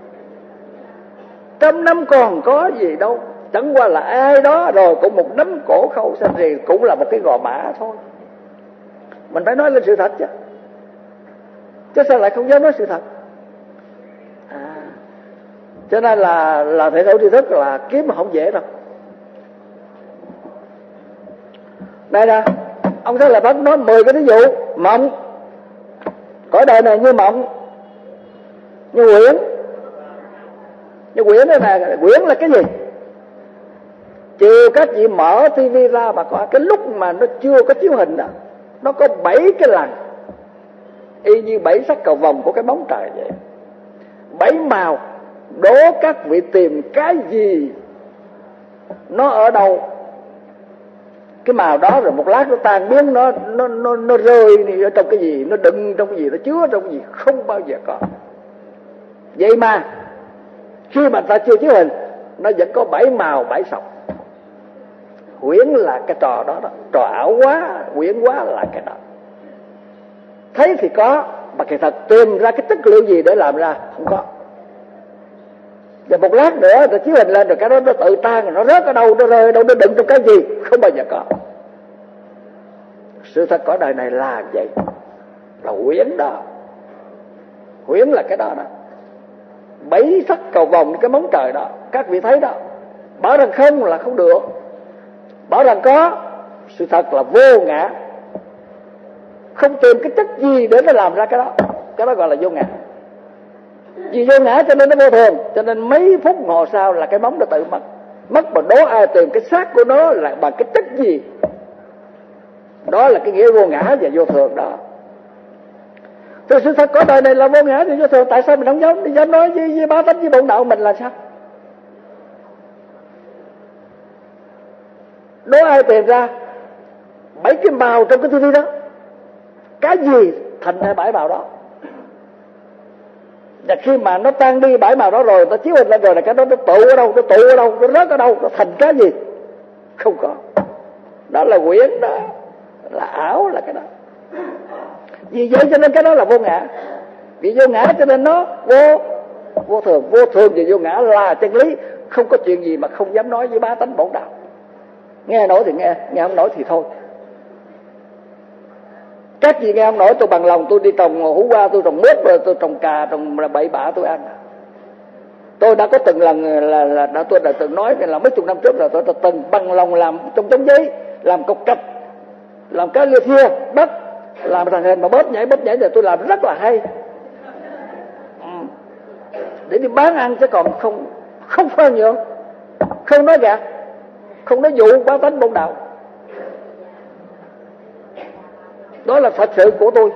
Trăm năm còn có gì đâu, chẳng qua là ai đó rồi cũng một nắm cổ khâu xanh rì, cũng là một cái gò mã thôi. Mình phải nói lên sự thật chứ. Chứ sao lại không dám nói sự thật? Cho nên là thể thổ tri thức là kiếm mà không dễ đâu. Đây nè, ông Thích Lợi Phất nói 10 cái ví dụ. Mộng, cõi đời này như mộng, như quyển. Như quyển đây nè, quyển là cái gì? Chiều các chị mở tivi ra mà có cái lúc mà nó chưa có chiếu hình đó, nó có 7 cái lần, y như 7 sắc cầu vồng của cái bóng trời vậy. 7 màu, đố các vị tìm cái gì, nó ở đâu. Cái màu đó rồi một lát nó tan biến, nó rơi ở trong cái gì, nó đựng trong cái gì, nó chứa trong cái gì, không bao giờ có. Vậy mà khi mà ta chưa chiếu hình, nó vẫn có 7 màu 7 sọc. Huyễn là cái trò đó, trò ảo quá, huyễn quá là cái đó. Thấy thì có, mà kỳ thật tìm ra cái chất liệu gì để làm ra không có. Và một lát nữa nó chiếu hình lên rồi cái đó nó tự tan, rồi nó rớt ở đâu, nó rơi ở đâu, nó đựng trong cái gì, không bao giờ có. Sự thật cõi đời này là vậy, là huyễn đó. Huyễn là cái đó đó. 7 sắc cầu vồng cái móng trời đó, các vị thấy đó. Bảo rằng không là không được, bảo rằng có, sự thật là vô ngã. Không tìm cái chất gì để nó làm ra cái đó gọi là vô ngã. Vì vô ngã cho nên nó vô thường, cho nên mấy phút ngồi sau là cái móng nó tự mất mà đố ai tìm cái xác của nó là bằng cái chất gì. Đó là cái nghĩa vô ngã và vô thường đó. Thì sự thật có đời này là vô ngã và vô thường. Tại sao mình không dám nói với bá tánh với bổn đạo mình là sao? Đố ai tìm ra 7 cái màu trong cái tivi đó, cái gì thành ra 7 màu đó. Và khi mà nó tan đi 7 màu đó rồi, nó chiếu hình lên rồi là cái đó nó tụ ở đâu, nó rớt ở đâu, nó thành cái gì? Không có. Đó là quyển đó, là ảo là cái đó. Vì vậy cho nên cái đó là vô ngã. Vì vô ngã cho nên nó vô thường. Vô thường và vô ngã là chân lý. Không có chuyện gì mà không dám nói với bá tánh bổn đạo. Nghe nổi thì nghe không nổi thì thôi. Các gì nghe không nổi tôi bằng lòng tôi đi trồng hũ qua, tôi trồng mướp, tôi trồng cà, trồng bậy bạ tôi ăn. Tôi đã có từng lần tôi đã từng nói là mấy chục năm trước rồi, tôi đã từng bằng lòng làm trong tấm giấy, làm cọc cạch, làm cái lia thia đất, làm thằng hình mà bóp nhảy rồi tôi làm rất là hay. Để đi bán ăn chứ còn không khoan nhượng, không nói gạt, không nói dụ bá tánh bổn đạo. Đó là thật sự của tôi.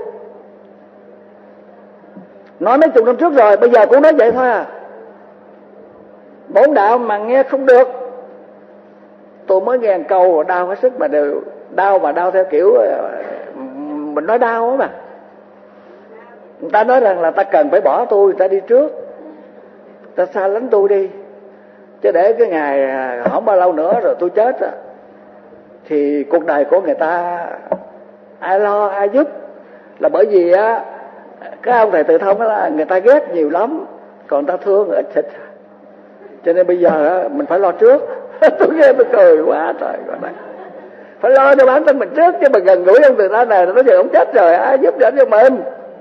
Nói mấy chục năm trước rồi, bây giờ cũng nói vậy thôi à. Bổn đạo mà nghe không được, tôi mới nghe một câu đau hết sức mà đều đau theo kiểu mình nói đau á mà. Người ta nói rằng là ta cần phải bỏ tôi, người ta đi trước, ta xa lánh tôi đi, chứ để cái ngày không bao lâu nữa rồi tôi chết á, thì cuộc đời của người ta ai lo ai giúp. Là bởi vì á, cái ông thầy Tự Thông đó là người ta ghét nhiều lắm, còn ta thương ít thịt. Cho nên bây giờ á, mình phải lo trước. Tôi nghe tôi cười quá trời. Phải lo cho bản thân mình trước, chứ mà gần gũi ông Tự Thông này nó giờ ông chết rồi, ai giúp đỡ cho mình.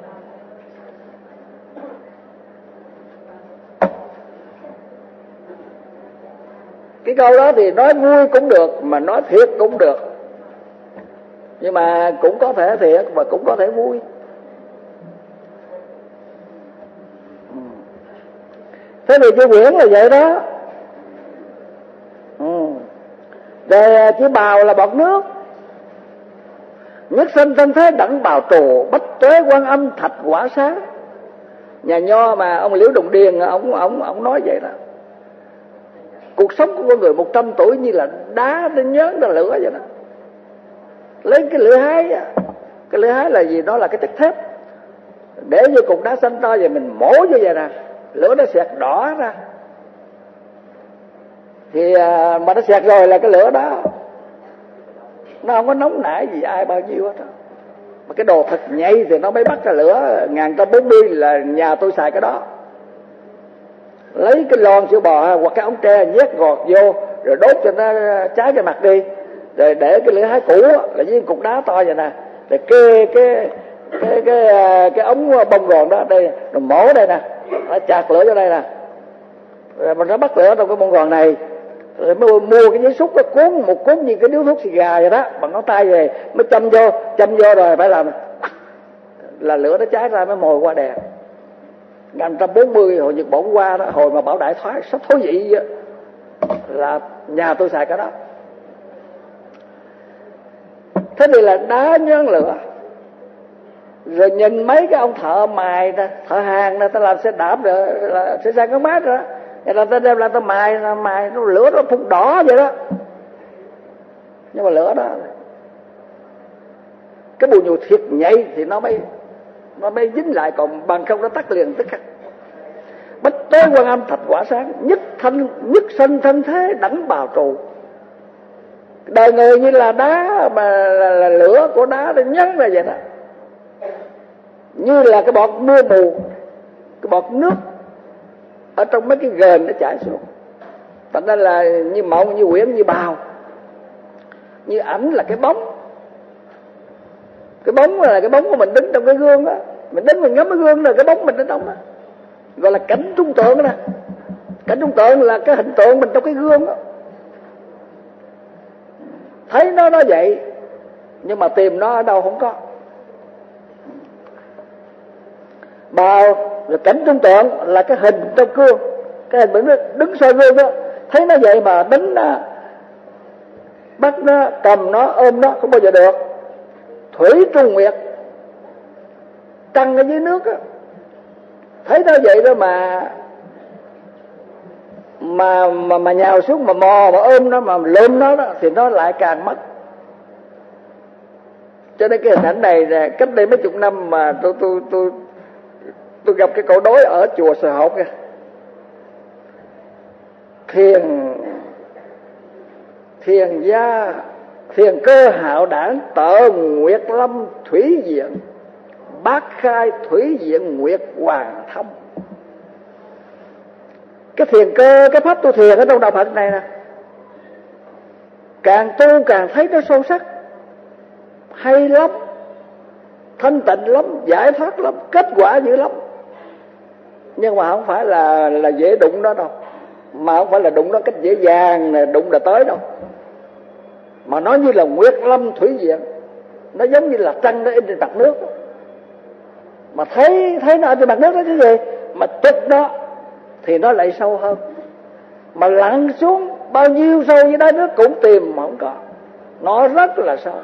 Cái câu đó thì nói vui cũng được, mà nói thiệt cũng được. Nhưng mà cũng có thể thiệt và cũng có thể vui. Thế thì chữ quyển là vậy đó. Rồi chữ bào là bọt nước. Nhất sinh thân thế đẳng bào trù, bách tuế quan âm thạch quả sáng. Nhà nho mà ông Liễu Đồng Điền ông nói vậy đó. Cuộc sống của con người 100 tuổi như là đá nó nhớn ra lửa vậy đó. Lấy cái lưỡi hái, cái lưỡi hái là gì? Đó là cái chất thép, để vô cục đá xanh to vậy mình mổ vô vậy nè, lửa nó xẹt đỏ ra. Thì mà nó xẹt rồi là cái lửa đó nó không có nóng nảy gì ai bao nhiêu hết đó. Mà cái đồ thật nhạy thì nó mới bắt ra lửa. 1940 là nhà tôi xài cái đó. Lấy cái lon sữa bò hoặc cái ống tre nhét gọt vô rồi đốt cho nó cháy cái mặt đi, rồi để cái lưỡi hái cũ là với cục đá to vậy nè, rồi kê cái ống bông gòn đó đây, rồi mổ đây nè, nó chạc lửa vô đây nè, rồi mình nó bắt lửa trong cái bông gòn này, rồi mới mua cái giấy xúc nó cuốn một cuốn như cái điếu thuốc xì gà vậy đó, bằng ngón tay về mới châm vô rồi phải làm là lửa nó cháy ra mới mồi qua đèn. 1940 hồi Nhật Bản qua đó, hồi mà Bảo Đại thoái sắp thối vị vậy, là nhà tôi xài cái đó. Thế thì là đá nhớn lửa. Rồi nhìn mấy cái ông thợ mài đó, thợ hàng đó, ta làm xe đạp rồi là xe sang cái mát rồi đó, người ta đem ra ta mài nó lửa nó phun đỏ vậy đó. Nhưng mà lửa đó cái bùi nhùi thiệt nhạy thì nó mới dính lại, còn bằng không nó tắt liền tức khắc. Bách tế Quan Âm thạch quả sáng, nhất sanh thân thế đẳng bào trụ. Đời người như là đá, mà là lửa của đá nó nhấn ra vậy đó, như là cái bọt mưa mù, cái bọt nước ở trong mấy cái gền nó chảy xuống. Thành ra là như mộng, như quyển, như bào, như ảnh là cái bóng. Cái bóng là cái bóng của mình đứng trong cái gương đó, mình đứng mình ngắm cái gương rồi cái bóng mình ở trong đó, gọi là cảnh trung tượng đó. Cảnh trung tượng là cái hình tượng mình trong cái gương đó. Thấy nó vậy, nhưng mà tìm nó ở đâu không có. Bào rồi cảnh trung tượng là cái hình trong gương, cái hình mình đứng soi gương đó, thấy nó vậy mà đánh nó, bắt nó, cầm nó, ôm nó không bao giờ được. Thủy Trung Nguyệt, trăng ở dưới nước á, thấy nó vậy đó mà nhào xuống mà mò mà ôm nó mà lượm nó đó, thì nó lại càng mất. Cho nên cái hình ảnh này là cách đây mấy chục năm mà tôi gặp cái cậu đối ở chùa Sờ Hột kìa. Thiền cơ hạo đảng tợ Nguyệt Lâm thủy diện, bát khai thủy diện Nguyệt Hoàng Thông. Cái thiền cơ, cái pháp tu thiền ở trong đạo Phật này nè, càng tu càng thấy nó sâu sắc, hay lắm, thanh tịnh lắm, giải thoát lắm, kết quả dữ lắm. Nhưng mà không phải là dễ đụng đó đâu, mà không phải là đụng nó cách dễ dàng này, đụng là tới đâu. Mà nó như là Nguyệt Lâm thủy diện, nó giống như là trăng nó in trên mặt nước. Mà thấy nó ở trên mặt nước đó cái gì, mà chụp đó thì nó lại sâu hơn. Mà lặn xuống bao nhiêu sâu dưới đáy nước cũng tìm mà không có, nó rất là sâu.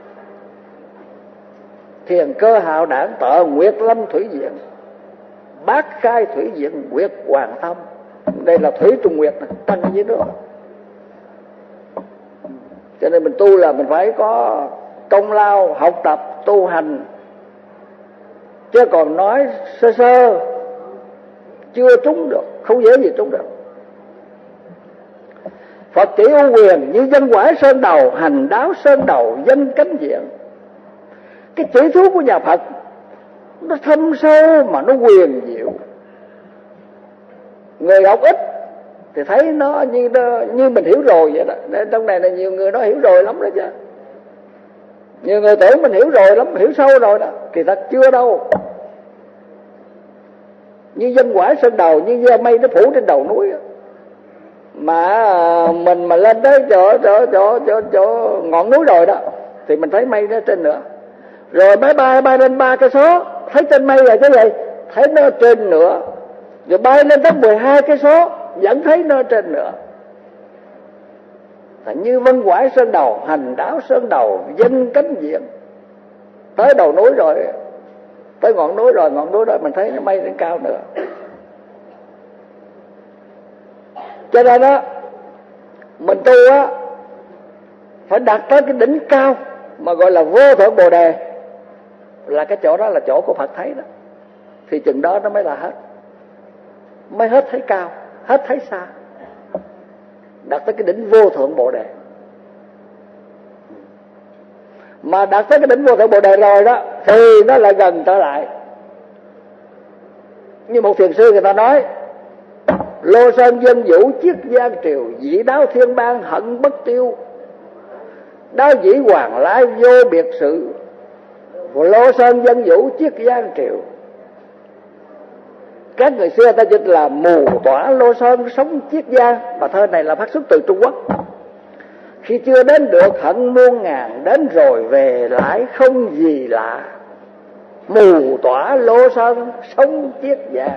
Thiền cơ hạo đảng tợ Nguyệt Lâm thủy diện, bát khai thủy diện Nguyệt Hoàng Thông. Đây là thủy Trung Nguyệt này, trăng ở dưới nước. Cho nên mình tu là mình phải có công lao học tập tu hành, chứ còn nói sơ sơ chưa trúng được, không dễ gì trúng được. Phật chỉ ưu quyền như dân quải sơn đầu, hành đáo sơn đầu dân cánh diện. Cái chỉ thú của nhà Phật nó thâm sâu mà nó quyền diệu. Người học ít thì thấy nó như mình hiểu rồi vậy đó. Trong này là nhiều người nó hiểu rồi lắm đó chứ. Nhiều người tưởng mình hiểu rồi lắm, hiểu sâu rồi đó, kỳ thật chưa đâu. Như dân quải sơn đầu, như mây nó phủ trên đầu núi đó. Mà mình mà lên tới chỗ ngọn núi rồi đó thì mình thấy mây nó trên nữa. Rồi máy bay lên 3 cây số thấy trên mây là cái gì, thấy nó trên nữa. Rồi bay lên tới 12 cây số vẫn thấy nó trên nữa. Như vân quải sơn đầu, hành đáo sơn đầu dân cánh diện. Tới đầu núi rồi, tới ngọn núi rồi, ngọn núi đó mình thấy nó mây lên cao nữa. Cho nên đó Mình tu á phải đạt tới cái đỉnh cao mà gọi là vô thượng bồ đề, là cái chỗ đó là chỗ của Phật thấy đó, thì chừng đó nó mới là hết, mới hết thấy cao, hết thấy xa, đạt tới cái đỉnh vô thượng bồ đề. Mà đạt tới cái đỉnh vô thượng bồ đề rồi đó thì nó lại gần trở lại. Như một thiền sư người ta nói: lô sơn dân vũ chiết giang triều, dĩ đáo thiên bang hận bất tiêu, đáo dĩ hoàng lai vô biệt sự, lô sơn dân vũ chiết giang triều. Các người xưa ta dịch là mù tỏa lô sơn sống chiết giang. Bài thơ này là phát xuất từ Trung Quốc. Khi chưa đến được hận muôn ngàn, đến rồi về lại không gì lạ, mù tỏa lô sơn sống chiết giang.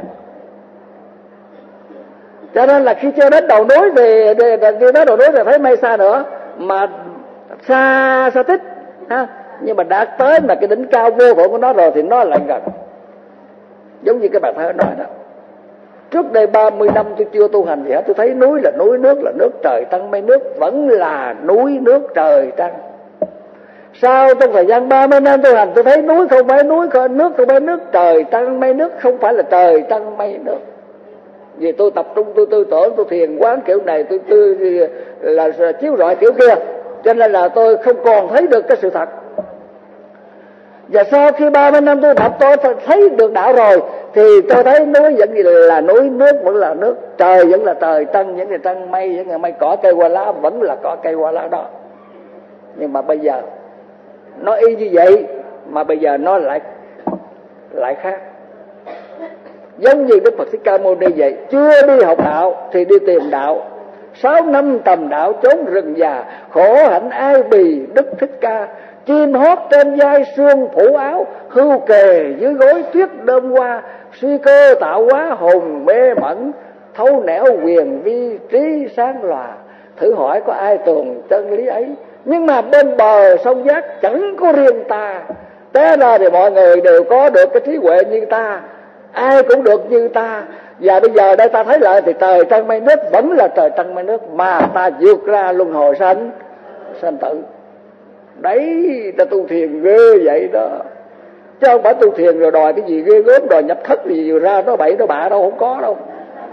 Cho nên là khi chưa đến đầu núi về khi đến đầu núi thì thấy mây xa nữa, mà xa xa tích ha, nhưng mà đã tới mà cái đỉnh cao vô thượng của nó rồi thì nó lại gần. Giống như cái bài thơ nói đó: trước đây 30 năm tôi chưa tu hành gì hết, tôi thấy núi là núi, nước là nước, trời trăng mây nước vẫn là núi nước trời trăng. Sau trong thời gian 30 năm tu hành, tôi thấy núi không phải núi, nước không phải nước, trời trăng mây nước không phải là trời trăng mây nước. Vì tôi tập trung, tôi tư tưởng, tôi thiền quán kiểu này, tôi là chiếu rọi kiểu kia, cho nên là tôi không còn thấy được cái sự thật. Và sau khi 30 năm tôi tập, tôi thấy được đạo rồi thì tôi thấy núi vẫn là núi, nước vẫn là nước, trời vẫn là trời, trăng vẫn là trăng, mây vẫn là mây, cỏ cây hoa lá vẫn là cỏ cây hoa lá đó. Nhưng mà bây giờ nó y như vậy, mà bây giờ nó lại khác. Giống như Đức Phật Thích Ca Mâu Ni vậy, chưa đi học đạo thì đi tìm đạo, 6 năm tầm đạo chốn rừng già, khổ hạnh ai bì Đức Thích Ca, chim hót trên vai sương phủ áo, hưu kề dưới gối tuyết đơm hoa, suy cơ tạo hóa hồn mê mẩn, thấu nẻo quyền vi trí sáng lòa. Thử hỏi có ai tường chân lý ấy, nhưng mà bên bờ sông Giác chẳng có riêng ta. Té ra thì mọi người đều có được cái trí huệ như ta, ai cũng được như ta. Và bây giờ đây ta thấy lại thì trời trăng mây nước vẫn là trời trăng mây nước, mà ta vượt ra luân hồi sanh tử. Đấy, ta tu thiền ghê vậy đó, chứ không phải tu thiền rồi đòi cái gì ghê gớm, đòi nhập thất gì ra nó bậy nó bạ đâu, không có đâu.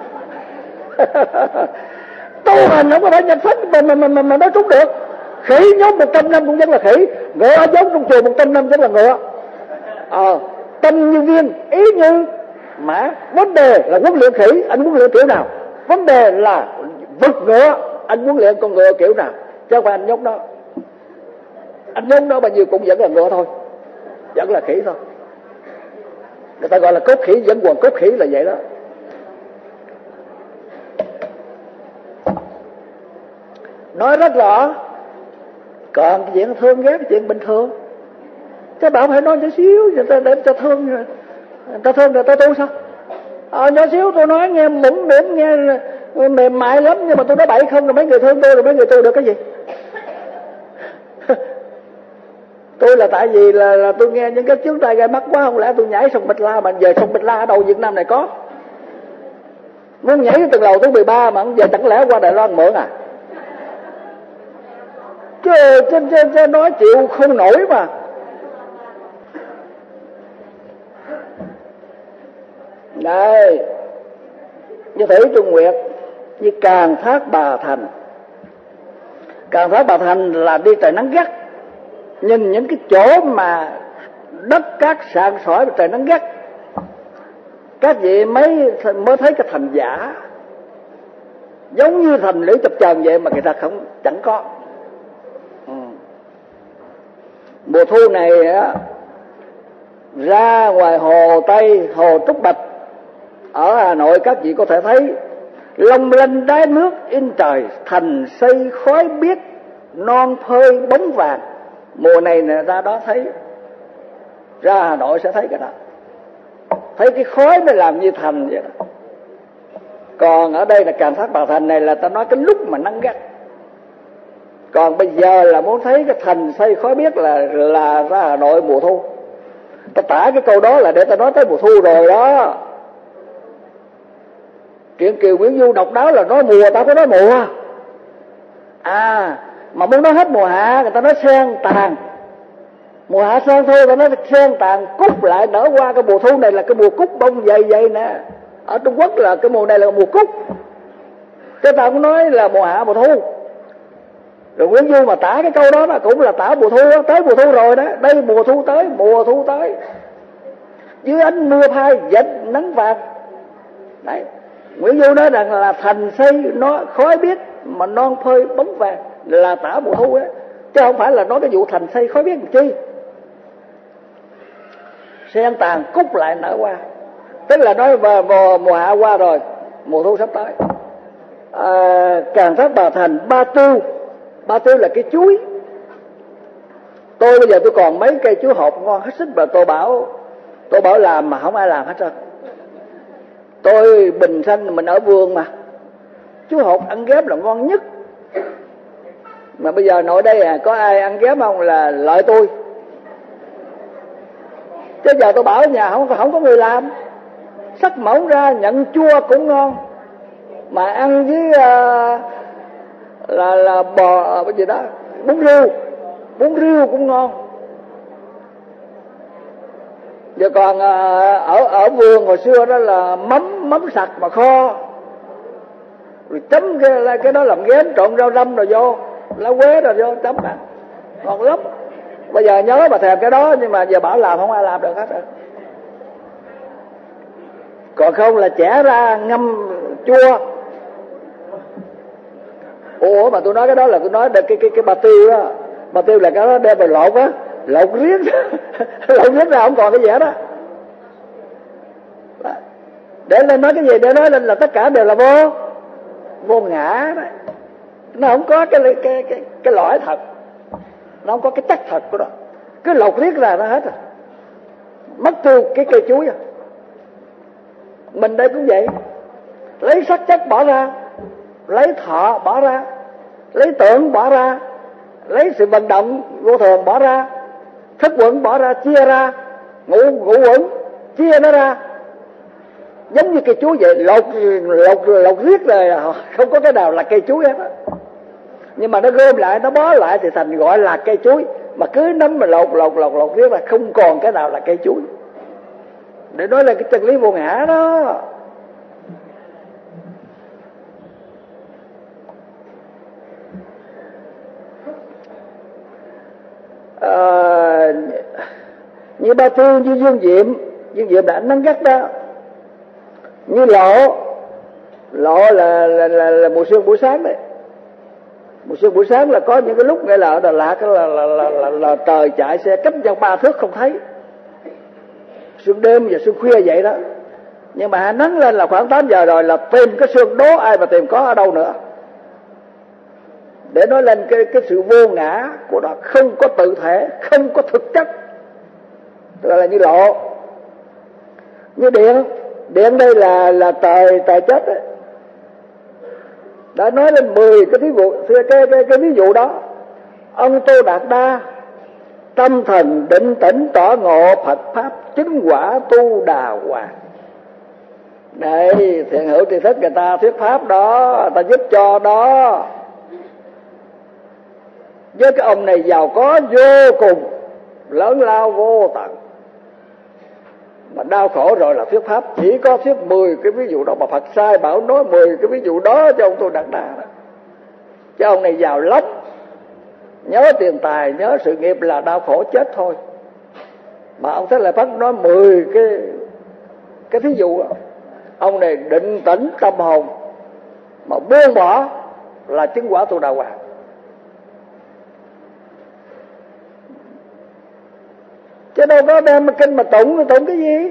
Tu hành không có phải nhập thất mà nói trúng được. Khỉ nhốt 100 năm cũng vẫn là khỉ, ngựa nhốt trong chùa 100 năm vẫn là ngựa. Tâm như viên, ý như mã. Vấn đề là huấn luyện khỉ, anh huấn luyện kiểu nào? Vấn đề là vực ngựa, anh huấn luyện con ngựa kiểu nào? Chứ không phải anh nhốt nó. Anh nhốt nó bao nhiêu cũng vẫn là ngựa thôi, vẫn là khỉ thôi. Người ta gọi là cốt khỉ vẫn quần cốt khỉ là vậy đó. Nói rất rõ. Còn cái chuyện thương ghét cái chuyện bình thường. Chứ bảo phải nói nhỏ xíu người ta để cho thương rồi. Người ta thương người ta tu sao? Nhỏ xíu tôi nói nghe mũm mỉm, nghe mềm mại lắm, nhưng mà tôi nói bậy không, rồi mấy người thương tôi, rồi mấy người tu được cái gì? Tôi là tại vì là tôi nghe những cái chướng tai gai mắt quá, không lẽ tôi nhảy sông Bạch La, mà giờ sông Bạch La ở đâu Việt Nam này có? Muốn nhảy từ lầu thứ 13 mà giờ chẳng lẽ qua Đài Loan mượn à? Chứ nói chịu không nổi mà. Này, như Thủy Trung Nguyệt, như Càng Thác Bà Thành. Càng Thác Bà Thành là đi trời nắng gắt, nhìn những cái chỗ mà đất cát sạn sỏi trời nắng gắt, các vị mới thấy cái thành giả, giống như thành lưỡi chập chờn vậy mà người ta chẳng có. Mùa thu này á, ra ngoài hồ Tây, hồ Trúc Bạch ở Hà Nội, các vị có thể thấy long lanh đáy nước in trời, thành xây khói biếc, non phơi bóng vàng. Mùa này ra đó thấy, ra Hà Nội sẽ thấy cái đó, thấy cái khói nó làm như thành vậy đó. Còn ở đây là Càng Thác Bà Thành này là ta nói cái lúc mà nắng gắt. Còn bây giờ là muốn thấy cái thành xây khói biếc là ra Hà Nội mùa thu. Ta tả cái câu đó là để ta nói tới mùa thu rồi đó. Truyện Kiều Nguyễn Du độc đáo là nói mùa, ta có nói mùa. Mà muốn nói hết mùa hạ người ta nói sen tàn, mùa hạ sen thôi, người ta nói sen tàn cúc lại nở hoa. Cái mùa thu này là cái mùa cúc bông dày dày nè. Ở Trung Quốc là cái mùa này là mùa cúc, cái ta cũng nói là mùa hạ mùa thu. Rồi Nguyễn Du mà tả cái câu đó là cũng là tả mùa thu đó, tới mùa thu rồi đó. Đây mùa thu tới, mùa thu tới, dưới ánh mưa phai dệt nắng vàng. Đấy, Nguyễn Du nói rằng là thành xây nó khói biết mà non phơi bóng vàng, là tả mùa thu á, chứ không phải là nói cái vụ thành xây khói biết làm chi. Sen tàn cúc lại nở hoa, tức là nói mùa hạ qua rồi, mùa thu sắp tới. Càng Thác Bà Thành, Ba Tiêu là cái chuối. Tôi bây giờ tôi còn mấy cây chuối hột ngon hết sức mà tôi bảo làm mà không ai làm hết trơn. Tôi bình sanh mình ở vườn mà, chuối hột ăn ghép là ngon nhất. Mà bây giờ nội đây có ai ăn ghép không là lợi tôi. Chứ giờ tôi bảo ở nhà không có người làm, sắc mỏng ra nhận chua cũng ngon, mà ăn với là bò cái gì đó, bún riêu cũng ngon. Giờ còn ở vườn hồi xưa đó là mắm sặc mà kho, rồi chấm cái đó làm ghém, trộn rau răm rồi vô, lá quế rồi vô chấm ăn ngon lắm. Bây giờ nhớ mà thèm cái đó, nhưng mà giờ bảo làm không ai làm được hết rồi. Còn không là chẻ ra ngâm chua. Ủa mà tôi nói cái đó là tôi nói cái bà tiêu đó. Bà tiêu là cái đó đem vào lột á, lột riết lột riết ra không còn cái gì hết đó. Để lên nói cái gì, để nói lên là tất cả đều là vô ngã đó. Nó không có cái lõi thật, nó không có cái chất thật của nó, cứ lột riết ra nó hết rồi, mất tiêu cái cây chuối à. Mình đây cũng vậy, lấy sắc chất bỏ ra, lấy thọ bỏ ra, lấy tưởng bỏ ra, lấy sự vận động vô thường bỏ ra, thức quẩn bỏ ra, chia ra, ngũ quẩn chia nó ra, giống như cây chuối vậy, lột riết rồi không có cái nào là cây chuối hết á. Nhưng mà nó gom lại, nó bó lại thì thành gọi là cây chuối. Mà cứ nắm mà lột riết là không còn cái nào là cây chuối. Để nói là cái chân lý vô ngã đó. Như Ba Tiêu, như Dương Diệm đã nắng gắt đó. Như Lộ là mùa sương buổi sáng đấy. Mùa sương buổi sáng là có những cái lúc nghĩa là ở Đà Lạt là trời chạy xe cách nhau 3 thước không thấy. Sương đêm và sương khuya vậy đó. Nhưng mà nắng lên là khoảng 8 giờ rồi là tìm cái sương đố ai mà tìm có ở đâu nữa. Để nói lên cái sự vô ngã của nó, không có tự thể, không có thực chất. Tức là như Lộ. Như Điện đây là tài chết đấy. Đã nói lên 10 cái ví dụ đó. Ông Tô Đạt Đa tâm thần định tĩnh tỏ ngộ Phật pháp chứng quả tu đà hoàng. Đây thiện hữu tri thức người ta thuyết pháp đó, người ta giúp cho đó. Với cái ông này giàu có vô cùng, lớn lao vô tận, mà đau khổ rồi là thuyết pháp chỉ có thuyết 10 cái ví dụ đó. Mà Phật sai bảo nói 10 cái ví dụ đó cho ông Tô Đạt Đa đó. Chứ ông này giàu lắm, nhớ tiền tài, nhớ sự nghiệp là đau khổ chết thôi. Mà ông Thích Lợi Phất nói 10 cái thí dụ đó. Ông này định tĩnh tâm hồn mà buông bỏ là chứng quả tu đà hoàng. Chứ đâu có đem kinh mà tụng cái gì.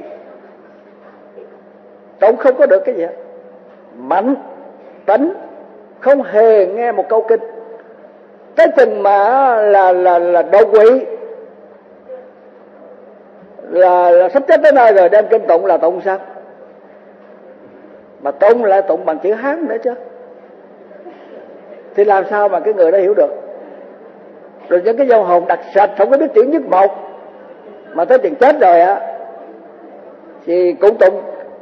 Tụng không có được cái gì. Mạnh tĩnh không hề nghe một câu kinh. Cái chừng mà là đột quỵ, là sắp chết tới nơi rồi đem kinh tụng là tụng sao? Mà tụng lại tụng bằng chữ Hán nữa chứ. Thì làm sao mà cái người đó hiểu được? Rồi những cái dòng hồn đặc sệt không có biết chữ nhất một, mà tới chừng chết rồi á thì cũng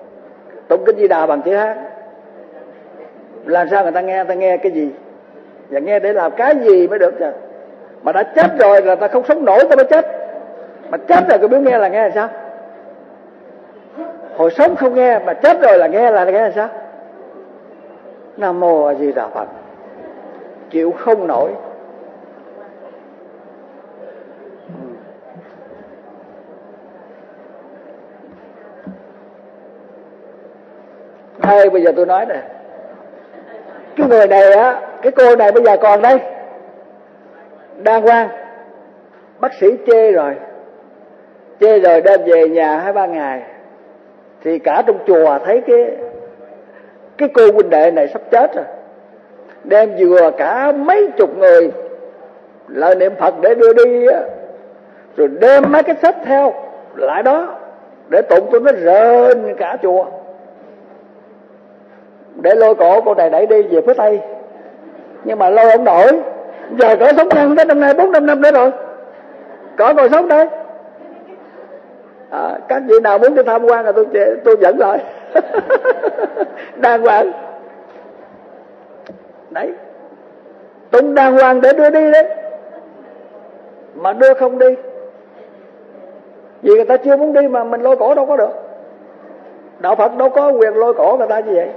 tụng kinh Di Đà bằng chữ Hán. Làm sao người ta nghe cái gì? Và nghe để làm cái gì mới được chứ. Mà đã chết rồi là ta không sống nổi ta mới chết. Mà chết rồi cứ biết nghe là nghe là sao? Hồi sống không nghe, mà chết rồi là nghe là sao? Nam Mô A Di Đà Phật. Chịu không nổi. Đây bây giờ tôi nói nè, cái người này á, cái cô này bây giờ còn đây, đàng hoàng, bác sĩ chê rồi đem về nhà 2-3 ngày, thì cả trong chùa thấy cái cô huynh đệ này sắp chết rồi, đem vừa cả mấy chục người lời niệm Phật để đưa đi á, rồi đem mấy cái sách theo lại đó để tụng tôi nó rên cả chùa, để lôi cổ cô này đẩy đi về phía Tây. Nhưng mà lôi không nổi, giờ cỡ sống nhân tới năm nay 4-5 năm nữa rồi, cỡ còn sống đây. Các vị nào muốn đi tham quan là tôi dẫn rồi. Đàng hoàng đấy, tụng đàng hoàng để đưa đi đấy, mà đưa không đi vì người ta chưa muốn đi, mà mình lôi cổ đâu có được. Đạo Phật đâu có quyền lôi cổ người ta như vậy.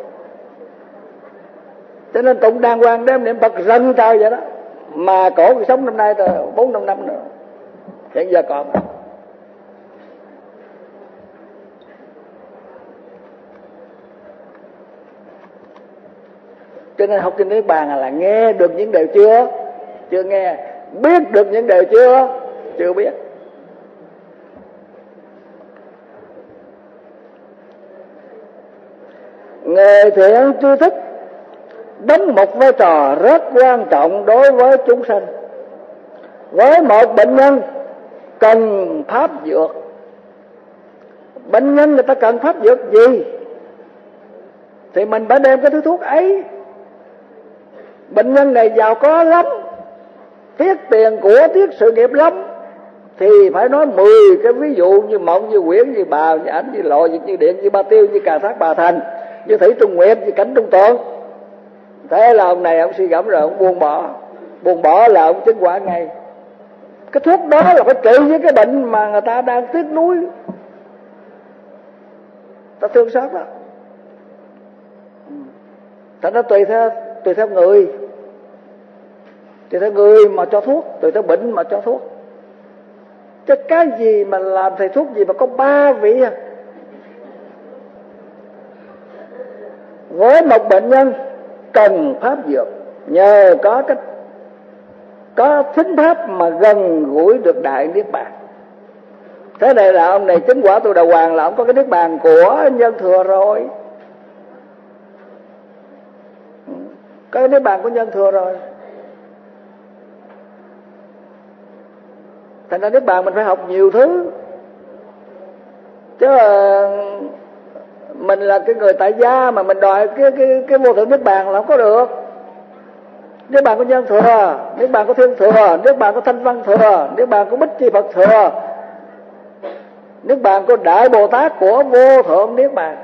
Cho nên tụng đàng hoàng đem niệm Phật rần trời vậy đó. Mà cổ người sống năm nay 4-5 năm nữa, hiện giờ còn. Cho nên học kinh Niết Bàn là nghe được những điều chưa nghe, biết được những điều chưa biết. Nghề thiện tri thức đóng một vai trò rất quan trọng đối với chúng sanh. Với một bệnh nhân cần pháp dược, bệnh nhân người ta cần pháp dược gì thì mình phải đem cái thứ thuốc ấy. Bệnh nhân này giàu có lắm, tiếc tiền của, tiếc sự nghiệp lắm, thì phải nói 10 cái ví dụ như Mộng, như Quyển, như Bà, như Ảnh, như Lộ, như Điện, như Ba Tiêu, như Cà Thác Bà Thành, như Thủy Trung Nguyệt, như Cảnh Trung Tuần. Thế là ông này ông suy gẫm rồi, ông buông bỏ là ông chứng quả ngay. Cái thuốc đó là phải trị với cái bệnh mà người ta đang tiếc nuối, ta thương xót đó. Thành ra tùy theo người mà cho thuốc, tùy theo bệnh mà cho thuốc. Chứ cái gì mà làm thầy thuốc gì mà có 3 vị à? Với một bệnh nhân cần pháp dược, nhờ có thính pháp mà gần gũi được đại niết bàn. Thế này là ông này chứng quả tu đà hoàng, là ông có cái niết bàn của nhân thừa rồi, có cái niết bàn của nhân thừa rồi. Thành ra niết bàn mình phải học nhiều thứ, chứ mình là cái người tại gia mà mình đòi cái vô thượng niết bàn là không có được. Niết bàn của nhân thừa, niết bàn của thiên thừa, niết bàn của thanh văn thừa, niết bàn của bích chi Phật thừa, niết bàn của đại Bồ Tát của vô thượng niết bàn.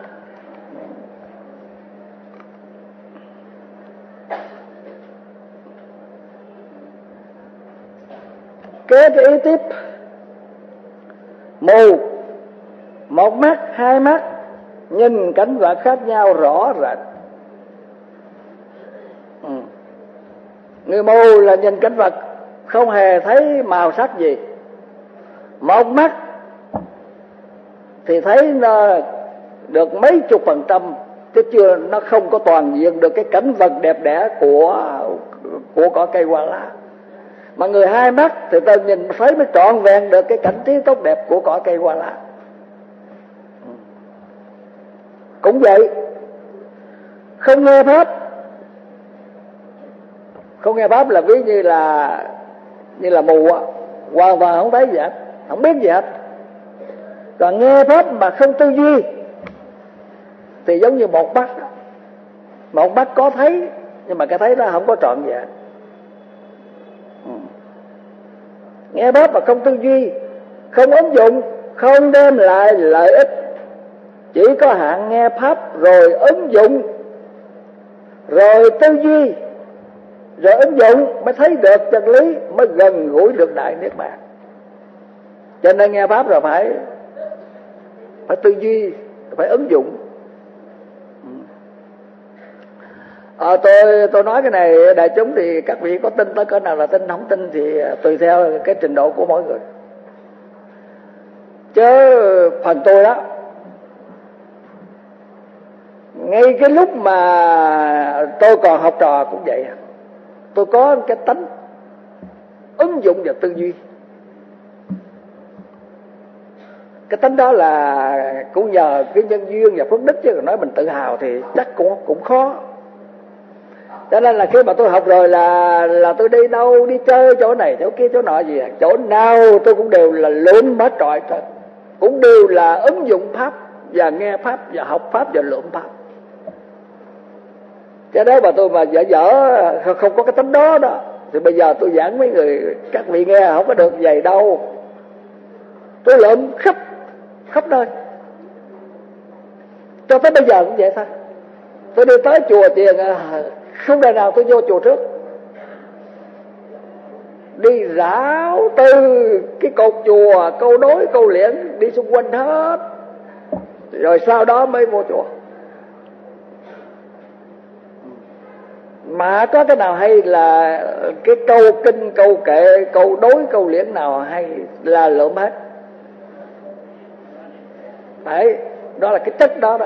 Kế cái ý tiếp, mù, một mắt, 2 mắt, nhìn cảnh vật khác nhau rõ rệt. Người mù là nhìn cảnh vật không hề thấy màu sắc gì. Một mắt thì thấy nó được mấy chục %, chứ chưa, nó không có toàn diện được cái cảnh vật đẹp đẽ của cỏ cây hoa lá. Mà người 2 mắt thì ta nhìn thấy mới trọn vẹn được cái cảnh trí tốt đẹp của cỏ cây hoa lá. Cũng vậy, không nghe pháp là ví như là mù á, hoàn toàn không thấy gì hết, không biết gì hết. Còn nghe pháp mà không tư duy thì giống như một mắt có thấy, nhưng mà cái thấy đó không có trọn vẹn. Nghe pháp mà không tư duy, không ứng dụng, không đem lại lợi ích. Chỉ có hạn nghe pháp rồi ứng dụng, rồi tư duy, rồi ứng dụng mới thấy được chân lý, mới gần gũi được đại niết bàn. Cho nên nghe pháp rồi phải tư duy, phải ứng dụng. Tôi nói cái này đại chúng thì các vị có tin tới cỡ nào là tin, không tin thì tùy theo cái trình độ của mỗi người. Chứ phần tôi đó, ngay cái lúc mà tôi còn học trò cũng vậy, tôi có cái tánh ứng dụng vào tư duy. Cái tánh đó là cũng nhờ cái nhân duyên và phước đức, chứ còn nói mình tự hào thì chắc cũng khó. Cho nên là khi mà tôi học rồi là tôi đi đâu, đi chơi chỗ này chỗ kia chỗ nọ gì, chỗ nào tôi cũng đều là lượm hết trọi, cũng đều là ứng dụng pháp và nghe pháp và học pháp và lượm pháp. Cái đấy mà tôi mà dở không có cái tính đó thì bây giờ tôi giảng mấy người các vị nghe không có được vậy đâu. Tôi lượm khắp nơi, cho tới bây giờ cũng vậy thôi. Tôi đi tới chùa tiền không đời nào tôi vô chùa trước, đi rảo từ cái cột chùa, câu đối câu liễn, đi xung quanh hết, rồi sau đó mới vô chùa. Mà có cái nào hay là cái câu kinh, câu kệ, câu đối, câu liễn nào hay là lượm hết. Đấy, đó là cái chất đó.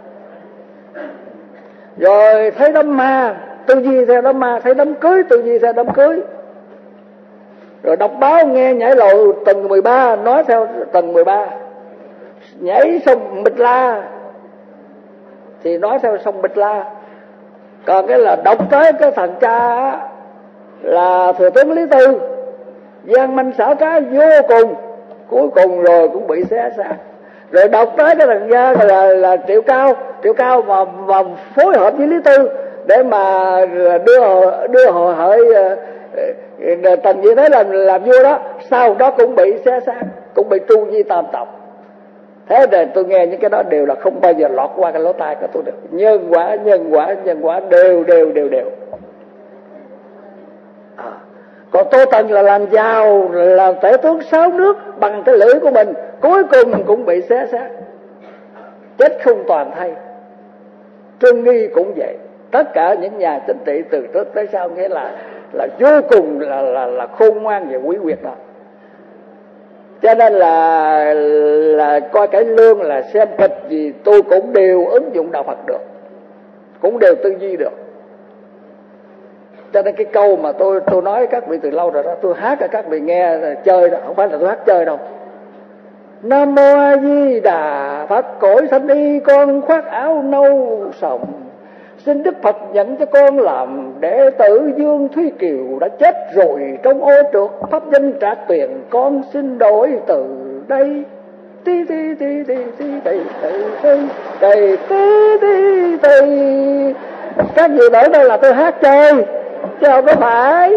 Rồi thấy đám ma, tư duy theo đám ma, thấy đám cưới, tư duy theo đám cưới. Rồi đọc báo nghe nhảy lầu tầng 13, nói theo tầng 13. Nhảy sông Bịch La thì nói theo sông Bịch La. Còn cái là đọc tới cái thằng cha là Thừa tướng Lý Tư, gian manh xảo trá vô cùng, cuối cùng rồi cũng bị xé xác. Rồi đọc tới cái thằng gia là Triệu Cao mà phối hợp với Lý Tư để mà đưa hội hỡi Tần Vị Thế làm vua đó, sau đó cũng bị xé xác, cũng bị tru di tam tộc. Thế nên tôi nghe những cái đó đều là không bao giờ lọt qua cái lỗ tai của tôi được. Nhân quả đều. Còn Tô Tần là làm giàu, là tể tướng 6 nước bằng cái lưỡi của mình, cuối cùng cũng bị xé xác, chết không toàn thây. Trương Nghi cũng vậy. Tất cả những nhà chính trị từ trước tới sau nghĩa là vô cùng là khôn ngoan và quý quyệt đó. Cho nên là coi cải lương, là xem kịch gì tôi cũng đều ứng dụng đạo Phật được, cũng đều tư duy được. Cho nên cái câu mà tôi nói các vị từ lâu rồi đó, tôi hát cho các vị nghe chơi đó, không phải là tôi hát chơi đâu. Nam mô A Di Đà Phật, cõi sanh y con khoác áo nâu sòng, xin Đức Phật nhận cho con làm đệ tử. Dương Thúy Kiều đã chết rồi trong ô trượt, pháp danh Trạc Tuyền con xin đổi từ đây. Tí tí tí tí tí tí tí tí tí. Các vị nói đây là tôi hát chơi chứ không có phải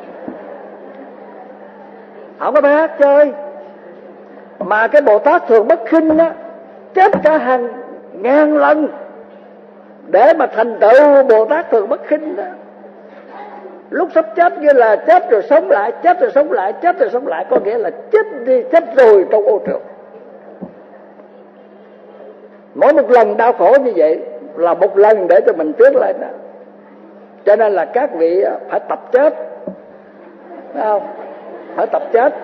hát chơi. Mà cái Bồ Tát Thường Bất Khinh á, chết cả hàng ngàn lần để mà thành tựu Bồ Tát Thường Bất Khinh đó. Lúc sắp chết như là chết rồi sống lại, chết rồi sống lại, chết rồi sống lại, có nghĩa là chết đi chết rồi trong ô trượt. Mỗi một lần đau khổ như vậy là một lần để cho mình tiến lên đó. Cho nên là các vị phải tập chết, thấy không? Phải tập chết.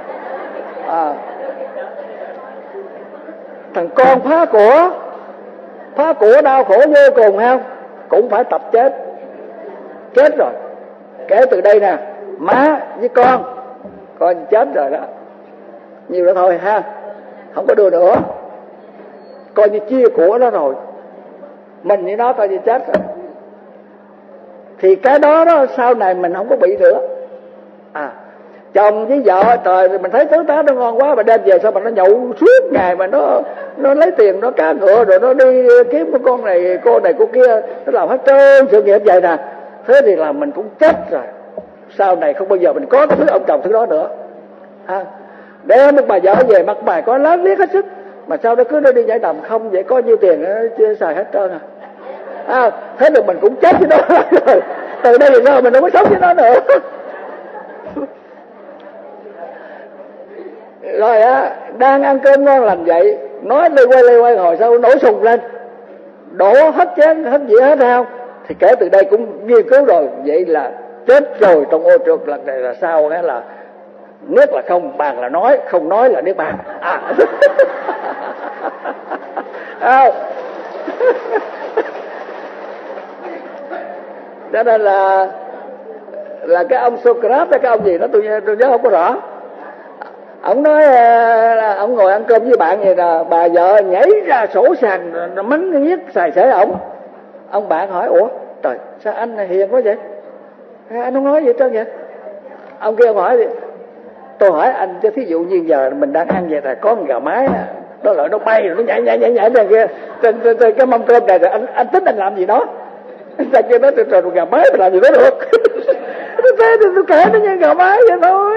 Thằng con phá của đau khổ vô cùng, không? Cũng phải tập chết. Chết rồi, kể từ đây nè, má với con chết rồi đó, nhiều đó thôi ha, không có đưa nữa, coi như chia của nó rồi, mình với nó coi như chết rồi. Thì cái đó sau này mình không có bị nữa. Chồng với vợ, trời, mình thấy tướng tá nó ngon quá, mà đem về sao mà nó nhậu suốt ngày, mà nó lấy tiền, nó cá ngựa, rồi nó đi kiếm cái con này cô kia, nó làm hết trơn sự nghiệp vậy nè. Thế thì là mình cũng chết rồi, sau này không bao giờ mình có cái thứ ông chồng thứ đó nữa. Để một bà vợ về mặt bài có lớn liếc hết sức, mà sau đó cứ nó đi nhảy đầm không vậy, có nhiêu tiền nó chưa xài hết trơn. Thế thì mình cũng chết với đó rồi. từ đây thì sao mình đâu có sống với nó nữa. Rồi á, đang ăn cơm ngon lành vậy, nói lê quay hồi sau nổi sùng lên, đổ hết chén hết dĩa hết không, thì kể từ đây cũng nghiên cứu rồi, vậy là chết rồi trong ô trượt lần này là sao nghe là nước là không, bàn là nói, không nói là nước bàn. Cho nên là cái ông Socrates, cái ông gì đó tôi nhớ không có rõ. Ông nói là ông ngồi ăn cơm với bạn vậy là bà vợ nhảy ra sổ sàng mắng nhiếc xài xể ổng. Ông bạn hỏi ủa trời sao anh hiền quá vậy, anh không nói gì hết trơn vậy. Ông kia ông hỏi tôi hỏi anh cho thí dụ như giờ mình đang ăn vậy là có con gà mái đó lợi nó bay rồi nó nhảy ra kia trên cái mâm cơm này rồi anh tính anh làm gì đó. Anh kia nói trời gà mái mình làm gì đó được. Thế thì tôi kể nó như gà mái vậy thôi.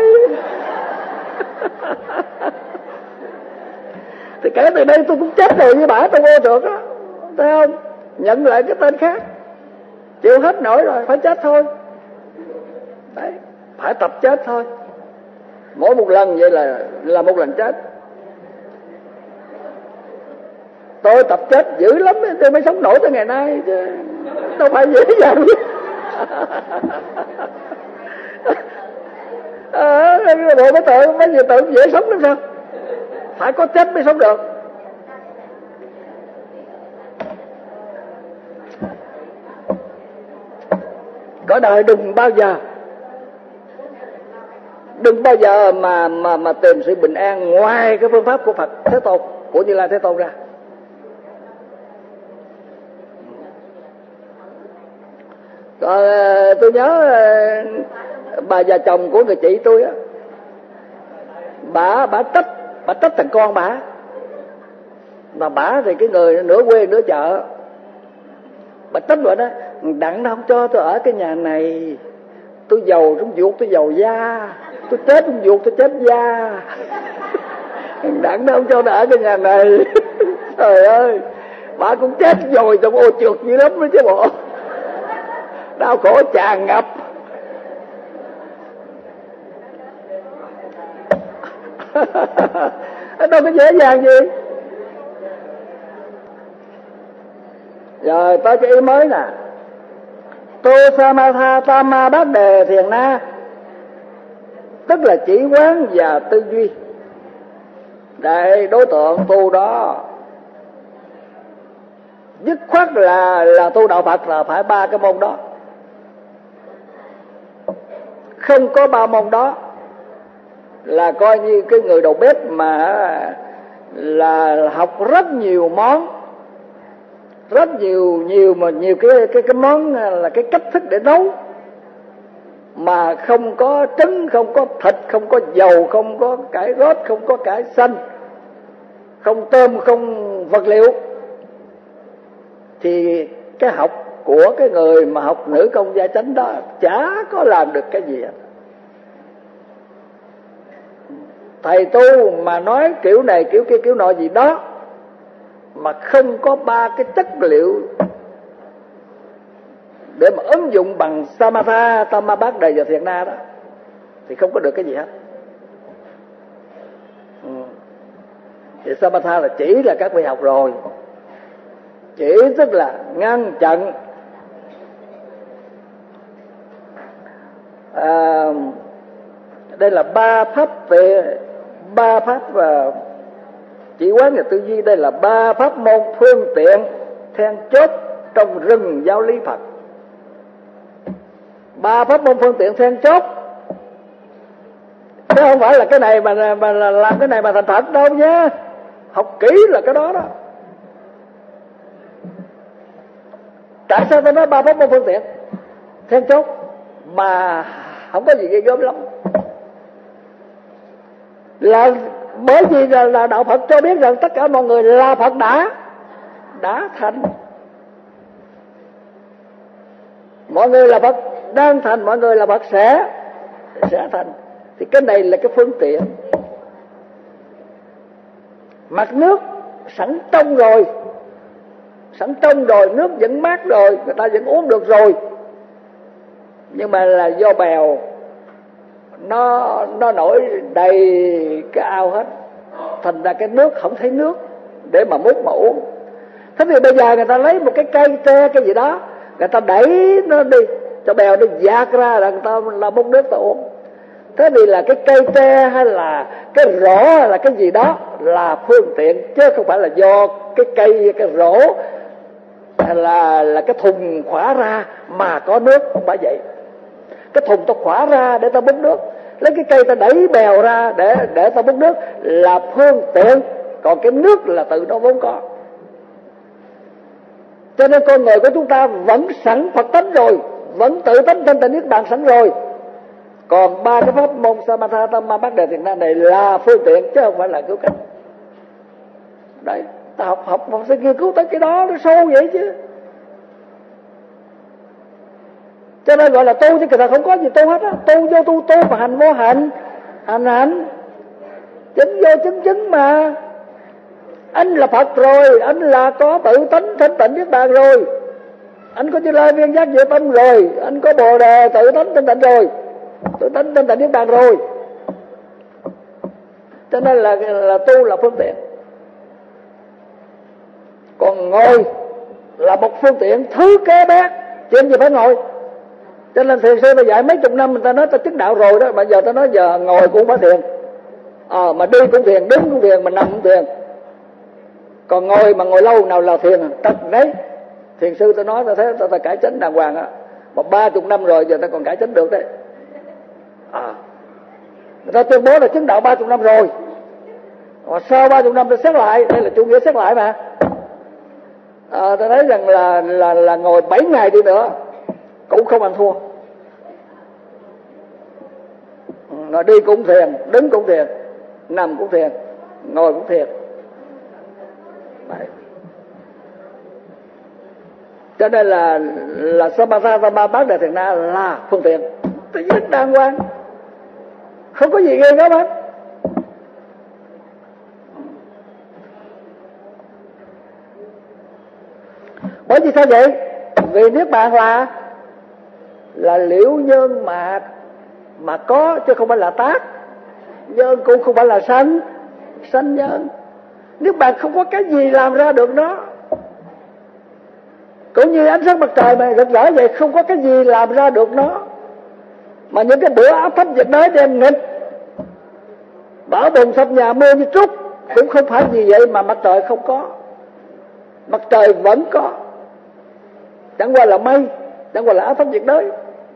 Thì kể từ đây tôi cũng chết rồi với bà trong ô trượt đó, thấy không? Nhận lại cái tên khác, chịu hết nổi rồi, phải chết thôi. Đấy, phải tập chết thôi. Mỗi một lần vậy là một lần chết. Tôi tập chết dữ lắm tôi mới sống nổi tới ngày nay chứ đâu phải dễ dàng. Bộ cái tự mấy người tự dễ sống lắm sao? Phải có chết mới sống được. Cõi đời đừng bao giờ mà tìm sự bình an ngoài cái phương pháp của Phật Thế Tôn, của Như Lai Thế Tôn ra. Còn tôi nhớ bà già chồng của người chị tôi á, bà trách thằng con bà, mà bà thì cái người nửa quê nửa chợ, bà trách vậy đó, đặng nó không cho tôi ở cái nhà này, tôi giàu trong ruột tôi giàu da, tôi chết trong ruột tôi chết da. Đặng nó không cho nó ở cái nhà này. Trời ơi, bà cũng chết rồi trong ô trượt dữ lắm đó chứ bộ, đau khổ tràn ngập. Đâu có dễ dàng gì. Rồi tới cái ý mới nè, Tu Samatha Tama Bát Đề Thiền Na, tức là chỉ quán và tư duy. Đây đối tượng tu đó dứt khoát là tu đạo Phật là phải ba cái môn đó. Không có ba môn đó là coi như cái người đầu bếp mà là học rất nhiều món, rất nhiều mà nhiều cái món là cái cách thức để nấu mà không có trứng, không có thịt, không có dầu, không có cải rốt, không có cải xanh, không tôm, không vật liệu, thì cái học của cái người mà học nữ công gia chánh đó chả có làm được cái gì hết. Thầy tu mà nói kiểu này kiểu kia kiểu nọ gì đó mà không có ba cái chất liệu để mà ứng dụng bằng Samatha Tama Bát Đề và Thiền Na đó thì không có được cái gì hết. Thì Samatha là chỉ là các vị học rồi, chỉ tức là ngăn chặn đây là ba pháp và chỉ quán và tư duy. Đây là ba pháp môn phương tiện then chốt trong rừng giáo lý Phật. Ba pháp môn phương tiện then chốt, chứ không phải là cái này mà làm cái này mà thành Phật đâu nhé. Học kỹ là cái đó đó. Tại sao tôi nói ba pháp môn phương tiện then chốt mà không có gì ghê gớm lắm? Là bởi vì là đạo Phật cho biết rằng tất cả mọi người là Phật đã thành. Mọi người là Phật đang thành, mọi người là Phật sẽ thành. Thì cái này là cái phương tiện. Mặt nước sẵn trong rồi, nước vẫn mát rồi, người ta vẫn uống được rồi. nhưng mà là do bèo nó nổi đầy cái ao hết, thành ra cái nước không thấy nước để mà múc mà uống. Thế thì bây giờ người ta lấy một cái cây tre cái gì đó, người ta đẩy nó đi cho bèo nó dạt ra là người ta là múc nước ta uống. Thế thì là cái cây tre hay là cái rổ hay là cái gì đó là phương tiện, chứ không phải là do cái cây cái rổ hay là cái thùng khỏa ra mà có nước, không phải vậy. Cái thùng ta khỏa ra để ta múc nước, lấy cái cây ta đẩy bèo ra để ta múc nước là phương tiện, còn cái nước là tự nó vốn có. Cho nên con người của chúng ta vẫn sẵn Phật tánh rồi, vẫn tự tánh thanh tịnh niết bàn sẵn rồi. Còn ba cái pháp môn Samatha, Tamma, Bát Đề, Thiền Định này là phương tiện chứ không phải là cứu cánh. Đấy, ta học sẽ nghiên cứu tới cái đó nó sâu vậy chứ. Cho nên gọi là tu, chứ kỳ thật không có gì tu hết á. Tu vô tu, tu và hành vô hành, hành chứng vô chứng mà. Anh là Phật rồi, anh là có tự tánh thanh tịnh niết bàn rồi, anh có Như Lai viên giác diệu tâm rồi, anh có Bồ Đề tự tánh thanh tịnh rồi, tự tánh thanh tịnh niết bàn rồi. Cho nên là tu là phương tiện, còn ngồi là một phương tiện thứ kế bét, chuyện gì phải ngồi. Cho nên thiền sư ta dạy mấy chục năm, người ta nói ta chứng đạo rồi đó, mà giờ ta nói giờ ngồi cũng phải thiền, mà đi cũng thiền, đứng cũng thiền, mà nằm cũng thiền. Còn ngồi mà ngồi lâu nào là thiền tật đấy. Thiền sư ta nói ta thấy ta cải chánh đàng hoàng á, mà 30 năm rồi giờ ta còn cải chánh được đấy. Người ta tuyên bố là chứng đạo 30 năm rồi, mà sau 30 năm ta xét lại, đây là chủ nghĩa xét lại mà. Ta thấy rằng là ngồi 7 ngày đi nữa cũng không ăn thua. Rồi đi cũng thiền, đứng cũng thiền, nằm cũng thiền, ngồi cũng thiền. Đấy. Cho nên là Samatha, Tamma, Bát Đề, Thiền Định là phương tiện, tự nhiên đàng hoàng, không có gì ghê gớm hết. Bởi vì sao vậy? Vì niết bàn là liễu nhân mà có, chứ không phải là tác. Nhân cũng không phải là sanh nhân. Niết bàn không có cái gì làm ra được nó. Cũng như ánh sáng mặt trời mà rực rỡ vậy, không có cái gì làm ra được nó. Mà những cái bữa áp thấp nhiệt đới đen nghịch, bão bùng sập nhà, mưa như trút, cũng không phải gì vậy mà mặt trời không có. Mặt trời vẫn có, chẳng qua là mây, chẳng qua là áp thấp nhiệt đới.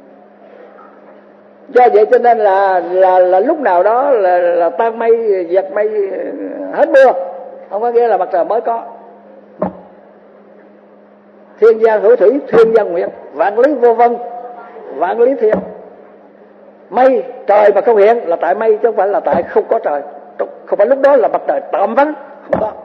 Do vậy cho nên là lúc nào đó là tan mây, giật mây, hết mưa, không có nghĩa là mặt trời mới có. Thiên gia hữu thủy, thiên gia nguyện, vạn lý vô vân, vạn lý thiên. Mây trời mà không hiện là tại mây, chứ không phải là tại không có trời. Không phải lúc đó là mặt trời tạm vắng, không có.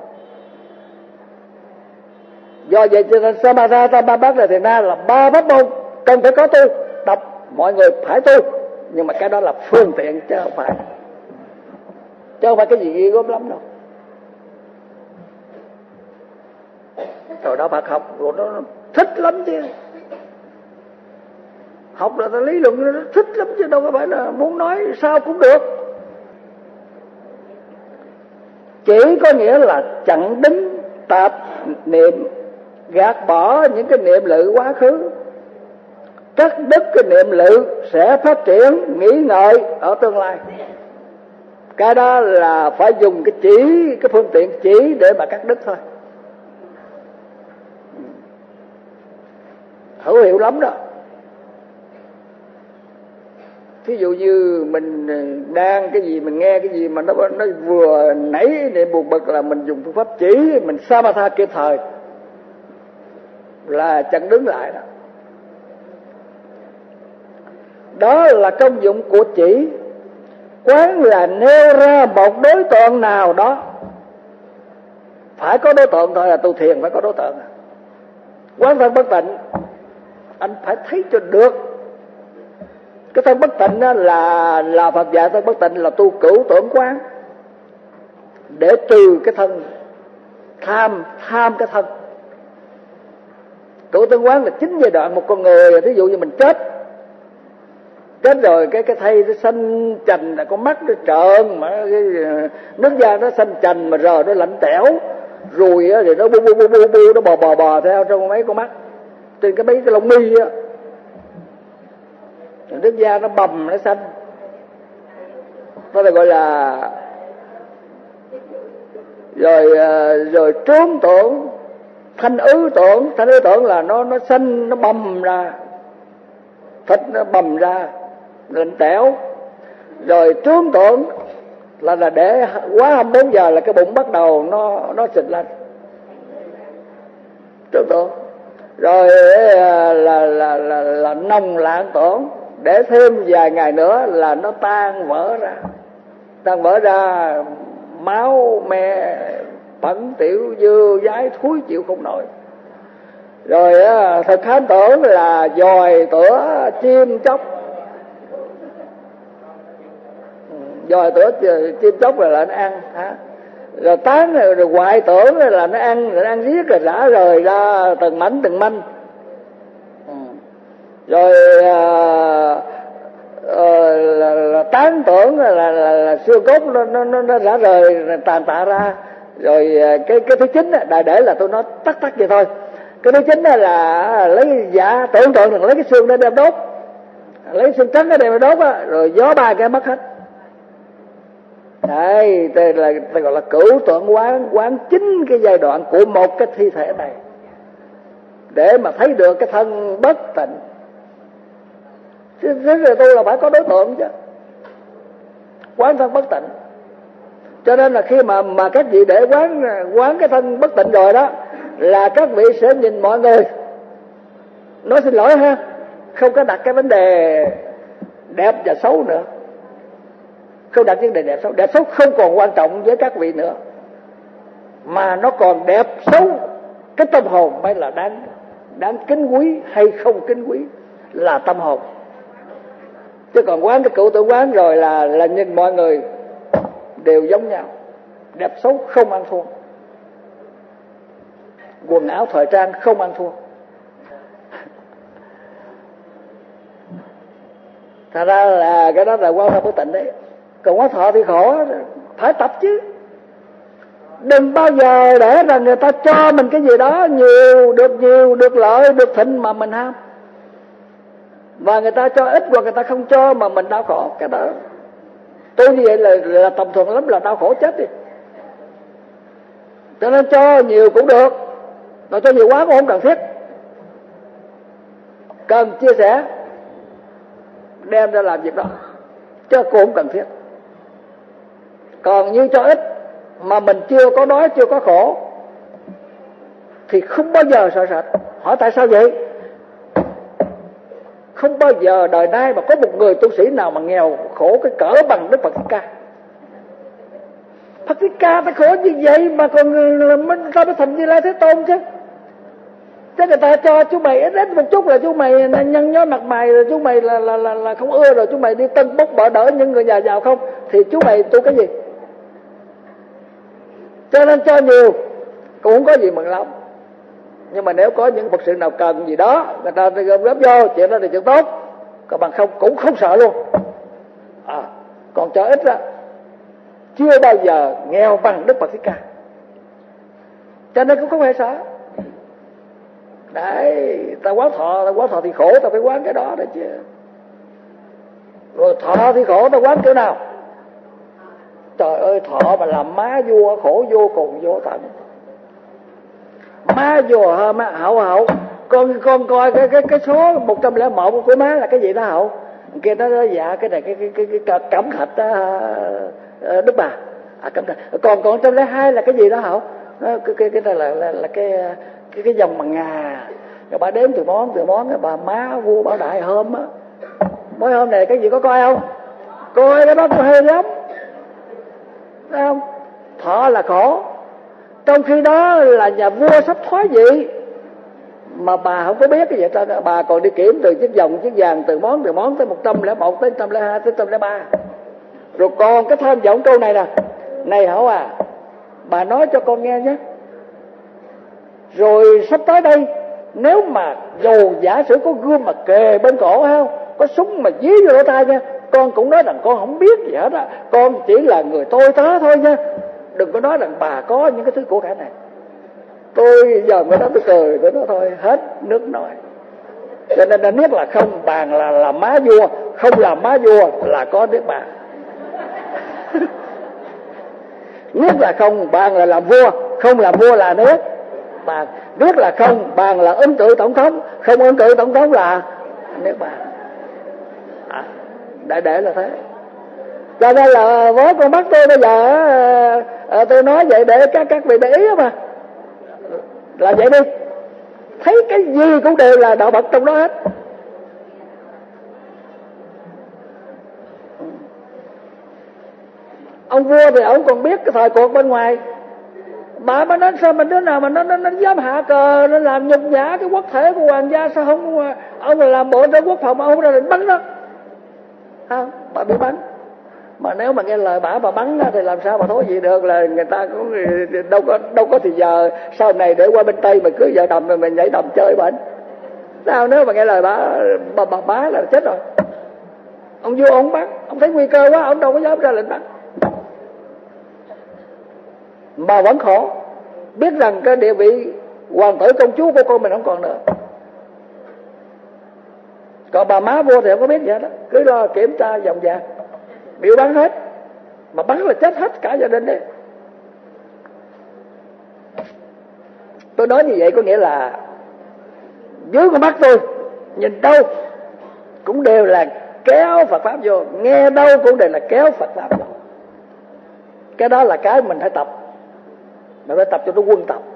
Do vậy cho nên Samatha, Tamma, Bát Đề, Thiền Định là ba pháp môn cần phải có tu, đọc mọi người phải tu, nhưng mà cái đó là phương tiện chứ không phải cái gì ghê gớm lắm đâu. Rồi đó Phật học rồi nó thích lắm chứ, học là lý luận nó thích lắm chứ đâu có phải là muốn nói sao cũng được. Chỉ có nghĩa là chặn đứng tạp niệm, gạt bỏ những cái niệm lự quá khứ, cắt đứt cái niệm lự sẽ phát triển nghĩ ngợi ở tương lai. Cái đó là phải dùng cái phương tiện chỉ để mà cắt đứt thôi. Hữu hiệu lắm đó. Thí dụ như mình đang cái gì, mình nghe cái gì mà nó vừa nảy niệm buồn bực là mình dùng phương pháp chỉ, mình Samatha kịp thời là chặn đứng lại đó. Đó là công dụng của chỉ. Quán là nêu ra một đối tượng nào đó, phải có đối tượng thôi, là tu thiền phải có đối tượng. Quán thân bất tịnh, anh phải thấy cho được. Cái thân bất tịnh đó là Phật dạy thân bất tịnh là tu cửu tưởng quán, để trừ cái thân tham cái thân. Cửu tưởng quán là 9 giai đoạn một con người. Thí dụ như mình chết, chết rồi cái thây nó xanh chành, là con mắt nó trợn, mà cái nước da nó xanh chành, mà rờ nó lạnh tẻo, ruồi á thì nó bu nó bò theo trong mấy con mắt, trên mấy cái lông mi á, nước da nó bầm nó xanh, đó là gọi là rồi trướng tưởng, thanh ứ tưởng là nó xanh, nó bầm ra, thịt nó bầm ra lạnh tẻo. Rồi trướng tưởng là để quá 24 giờ là cái bụng bắt đầu nó xịt lên, trướng tưởng. Rồi là nồng lạng tưởng, để thêm vài ngày nữa là nó tan vỡ ra, máu me bẩn tiểu dơ dái thúi chịu không nổi. Rồi thực hành tưởng là dòi tửa chim chóc, dòi tửa chim chóc là nó ăn hả? Rồi tán rồi hoại tưởng là nó ăn riết rồi rã rời ra từng manh. Rồi là tán tưởng là xương cốt nó rã rời tàn tạ ra. Rồi cái thứ chín đại để là tôi nói tắt vậy thôi. Cái thứ chín là lấy giả tưởng tượng là lấy cái xương đó đem đốt, lấy xương trắng đó đem đốt á, rồi gió bay cái mất hết. Đây là gọi là cửu tưởng quán chính cái giai đoạn của một cái thi thể này, để mà thấy được cái thân bất tịnh. Chứ rồi tôi là phải có đối tượng chứ, quán thân bất tịnh. Cho nên là khi mà các vị để quán cái thân bất tịnh rồi đó, là các vị sẽ nhìn mọi người, nói xin lỗi ha, không có đặt cái vấn đề đẹp và xấu nữa, không đặt vấn đề đẹp xấu không còn quan trọng với các vị nữa, mà nó còn đẹp xấu, cái tâm hồn mới là đáng kính quý hay không kính quý, là tâm hồn. Chứ còn quán cái cửu tưởng quán rồi là nhìn mọi người đều giống nhau, đẹp xấu không ăn thua, quần áo thời trang không ăn thua. Thật ra là cái đó là quán thân bất tịnh đấy. Còn quán thọ thì khổ, phải tập chứ. Đừng bao giờ để là người ta cho mình cái gì đó nhiều, được lợi, được thịnh mà mình ham. Và người ta cho ít hoặc người ta không cho mà mình đau khổ. Cái đó tôi như vậy là tầm thường lắm, là đau khổ chết đi. Cho nên cho nhiều cũng được, mà cho nhiều quá cũng không cần thiết. Cần chia sẻ đem ra làm việc đó, chứ cũng không cần thiết. Còn như cho ít mà mình chưa có đói, chưa có khổ thì không bao giờ sợ sệt. Hỏi tại sao vậy? Không bao giờ đời nay mà có một người tu sĩ nào mà nghèo khổ cái cỡ bằng Đức Phật Thích Ca. Phật Thích Ca ta khổ như vậy mà còn ta mới thành Như Lai Thế Tôn chứ. Thế người ta cho chú mày ít một chút là chú mày nhăn nhó mặt mày, rồi chú mày là không ưa, rồi chú mày đi tân bốc bỡ đỡ những người nhà giàu không, thì chú mày tu cái gì? Cho nên cho nhiều cũng không có gì mừng lắm. Nhưng mà nếu có những Phật sự nào cần gì đó, người ta gom góp vô, chuyện đó thì chuyện tốt. Còn bằng không cũng không sợ luôn. Còn cho ít ra chưa bao giờ nghèo bằng Đức Phật Thích Ca, cho nên cũng không hề sợ. Đấy, ta quán thọ thì khổ, ta phải quán cái đó đấy chứ. Rồi thọ thì khổ, ta quán kiểu nào? Trời ơi, thọ mà làm má vua khổ vô cùng vô tận. Má vua hả má hậu con coi cái số 101 của má là cái gì đó hậu? Kia nó dạ cái này cái cẩm thạch đó, Đức Bà. Cẩm thạch. Còn 102 là cái gì đó hậu? Cái này là cái dòng bằng ngà. Rồi bà đếm từ món cái bà má vua Bảo Đại hôm á. Mỗi hôm này cái gì có coi không? Coi cái đó cũng hên lắm. Thấy không? Thọ là khổ. Trong khi đó là nhà vua sắp thoái vị mà bà không có biết cái gì hết. Bà còn đi kiểm từ chiếc vòng, chiếc vàng, từ món tới 101 tới 102 tới 103. Rồi còn cái tham vọng câu này nè: này hảo à, bà nói cho con nghe nhé. Rồi sắp tới đây, nếu mà dù giả sử có gươm mà kề bên cổ không, có súng mà dí vô lỗ tai nha. Con cũng nói rằng con không biết gì hết á, con chỉ là người tôi tớ thôi nha. Đừng có nói rằng bà có những cái thứ của cải này. Tôi giờ mới nói tôi cười, tôi nói thôi hết nước nói. Cho nên đã biết là không bàn là làm má vua, không làm má vua là có nước bàn. Biết là không bàn là làm vua, không làm vua là nước bàn. Biết là không bàn là ứng cử tổng thống, không ứng cử tổng thống là nước bàn. Đại để là thế. Cho nên là với con mắt tôi bây giờ tôi nói vậy để các vị để ý mà. Là vậy đi. Thấy cái gì cũng đều là đạo Phật trong đó hết. Ông vua thì ông còn biết cái thời cuộc bên ngoài. Bà nói sao mà đứa nào mà nó dám hạ cờ, nó làm nhục nhã cái quốc thể của hoàng gia, sao không ông là làm bộ trưởng quốc phòng ông ra định bắn đó. Không, bà bị bắn. Mà nếu mà nghe lời bà bắn thì làm sao mà thối gì được, là người ta cũng đâu có thì giờ sau này để qua bên Tây mà cưới vợ đầm rồi mình nhảy đầm chơi bệnh. Sao nếu mà nghe lời bà là chết rồi. Ông vua ông bắn, ông thấy nguy cơ quá, ông đâu có dám ra lệnh bắn. Mà vẫn khổ, biết rằng cái địa vị hoàng tử công chúa của con mình không còn nữa. Còn bà má vua thì không có biết gì hết đó, cứ lo kiểm tra vòng vàng, biểu bắn hết, mà bắn là chết hết cả gia đình đấy. Tôi nói như vậy có nghĩa là dưới con mắt tôi nhìn đâu cũng đều là kéo Phật pháp vô, nghe đâu cũng đều là kéo Phật pháp vô. Cái đó là cái mình phải tập, mình phải tập cho nó quân tập.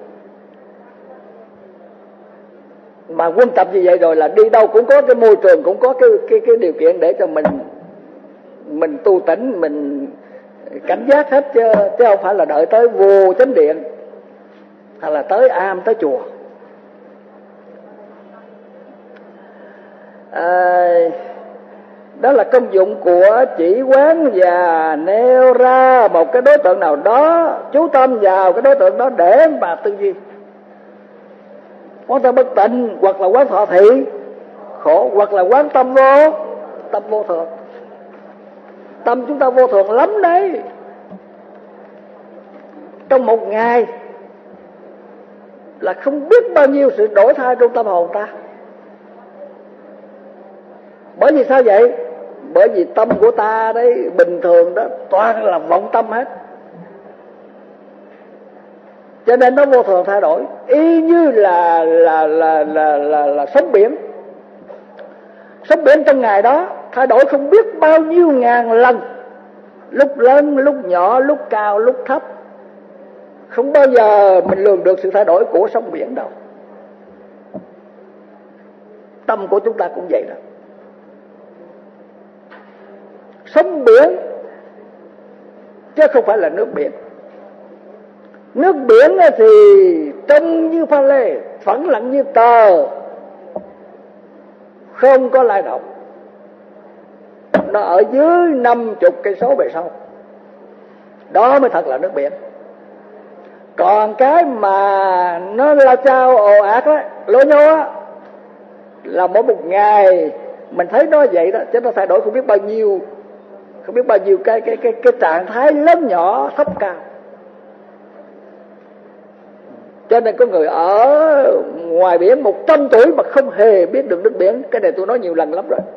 Mà quân tập như vậy rồi là đi đâu cũng có cái môi trường, cũng có cái điều kiện để cho mình tu tỉnh, mình cảnh giác hết, chứ không phải là đợi tới vô chánh điện hay là tới am tới chùa. Đó là công dụng của chỉ quán và nêu ra một cái đối tượng nào đó, chú tâm vào cái đối tượng đó để mà tư duy. Quán tâm bất tịnh, hoặc là quán thọ thị khổ, hoặc là quán tâm vô thường. Tâm chúng ta vô thường lắm đấy. Trong một ngày là không biết bao nhiêu sự đổi thay trong tâm hồn ta. Bởi vì sao vậy? Bởi vì tâm của ta đấy bình thường đó toàn là vọng tâm hết, cho nên nó vô thường thay đổi, y như là sóng biển. Sóng biển trong ngày đó thay đổi không biết bao nhiêu ngàn lần, lúc lớn lúc nhỏ, lúc cao lúc thấp. Không bao giờ mình lường được sự thay đổi của sóng biển đâu. Tâm của chúng ta cũng vậy đó. Sóng biển chứ không phải là nước biển. Nước biển thì trông như pha lê, phẳng lặng như tờ, không có lay động. Nó ở dưới 50 cây số về sau, đó mới thật là nước biển. Còn cái mà nó lao chao ồ ạt á, lố nhố á, là mỗi một ngày mình thấy nó vậy đó, chứ nó thay đổi không biết bao nhiêu cái trạng thái lớn nhỏ thấp cao. Cho nên có người ở ngoài biển 100 tuổi mà không hề biết được nước biển. Cái này tôi nói nhiều lần lắm rồi.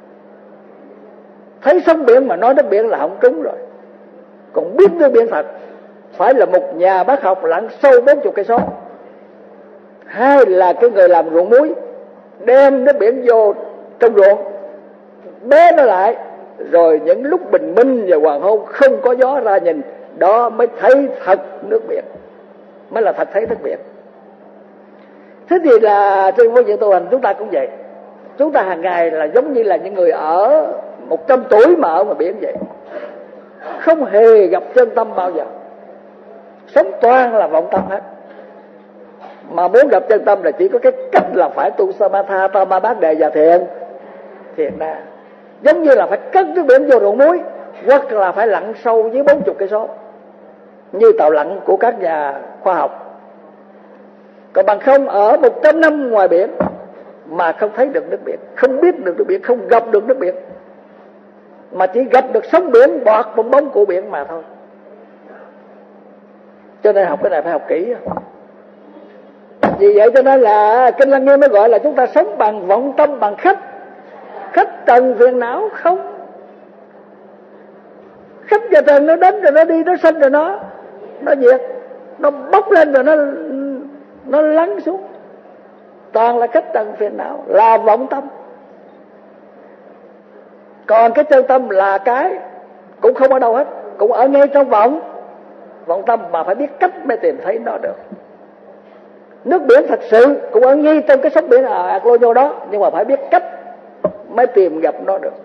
Thấy sóng biển mà nói nước biển là không trúng rồi. Còn biết nước biển thật phải là một nhà bác học lặn sâu 40 cây số, hay là cái người làm ruộng muối đem nước biển vô trong ruộng bế nó lại, rồi những lúc bình minh và hoàng hôn không có gió ra nhìn, đó mới thấy thật nước biển, mới là thật thấy nước biển. Thế thì là trên phương diện tu hành chúng ta cũng vậy. Chúng ta hàng ngày là giống như là những người ở 100 tuổi mà ở ngoài biển vậy, không hề gặp chân tâm bao giờ, sống toàn là vọng tâm hết. Mà muốn gặp chân tâm là chỉ có cái cách là phải tu samatha, tama bát đề và thiền đa. Giống như là phải cất nước biển vô ruộng muối, hoặc là phải lặn sâu dưới 40 cây số như tàu lặn của các nhà khoa học. Còn bằng không ở 100 năm ngoài biển mà không thấy được nước biển, không biết được nước biển, không gặp được nước biển, mà chỉ gặp được sóng biển, bọt bong bóng của biển mà thôi. Cho nên học cái này phải học kỹ. Vì vậy cho nên là Kinh Lăng Nghiêm mới gọi là chúng ta sống bằng vọng tâm, bằng khách trần phiền não không. Khách và trần nó đến rồi nó đi, nó sinh rồi nó diệt, nó bốc lên rồi nó lắng xuống. Toàn là khách trần phiền não, là vọng tâm. Còn cái chân tâm là cái cũng không ở đâu hết, cũng ở ngay trong vọng tâm, mà phải biết cách mới tìm thấy nó được. Nước biển thật sự cũng ở ngay trong cái sóng biển Ạc Lô Nhô đó, nhưng mà phải biết cách mới tìm gặp nó được.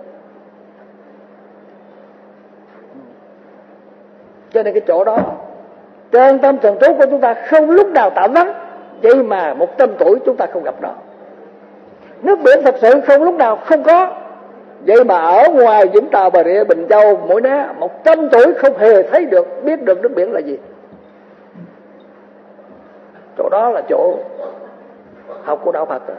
Cho nên cái chỗ đó chân tâm thường trú của chúng ta không lúc nào tạm vắng, vậy mà 100 tuổi chúng ta không gặp nó. Nước biển thật sự không lúc nào không có, vậy mà ở ngoài Vũng Tàu, Bà Rịa, Bình Châu, Mũi Né 100 tuổi không hề thấy được, biết được nước biển là gì. Chỗ đó là chỗ học của đạo Phật.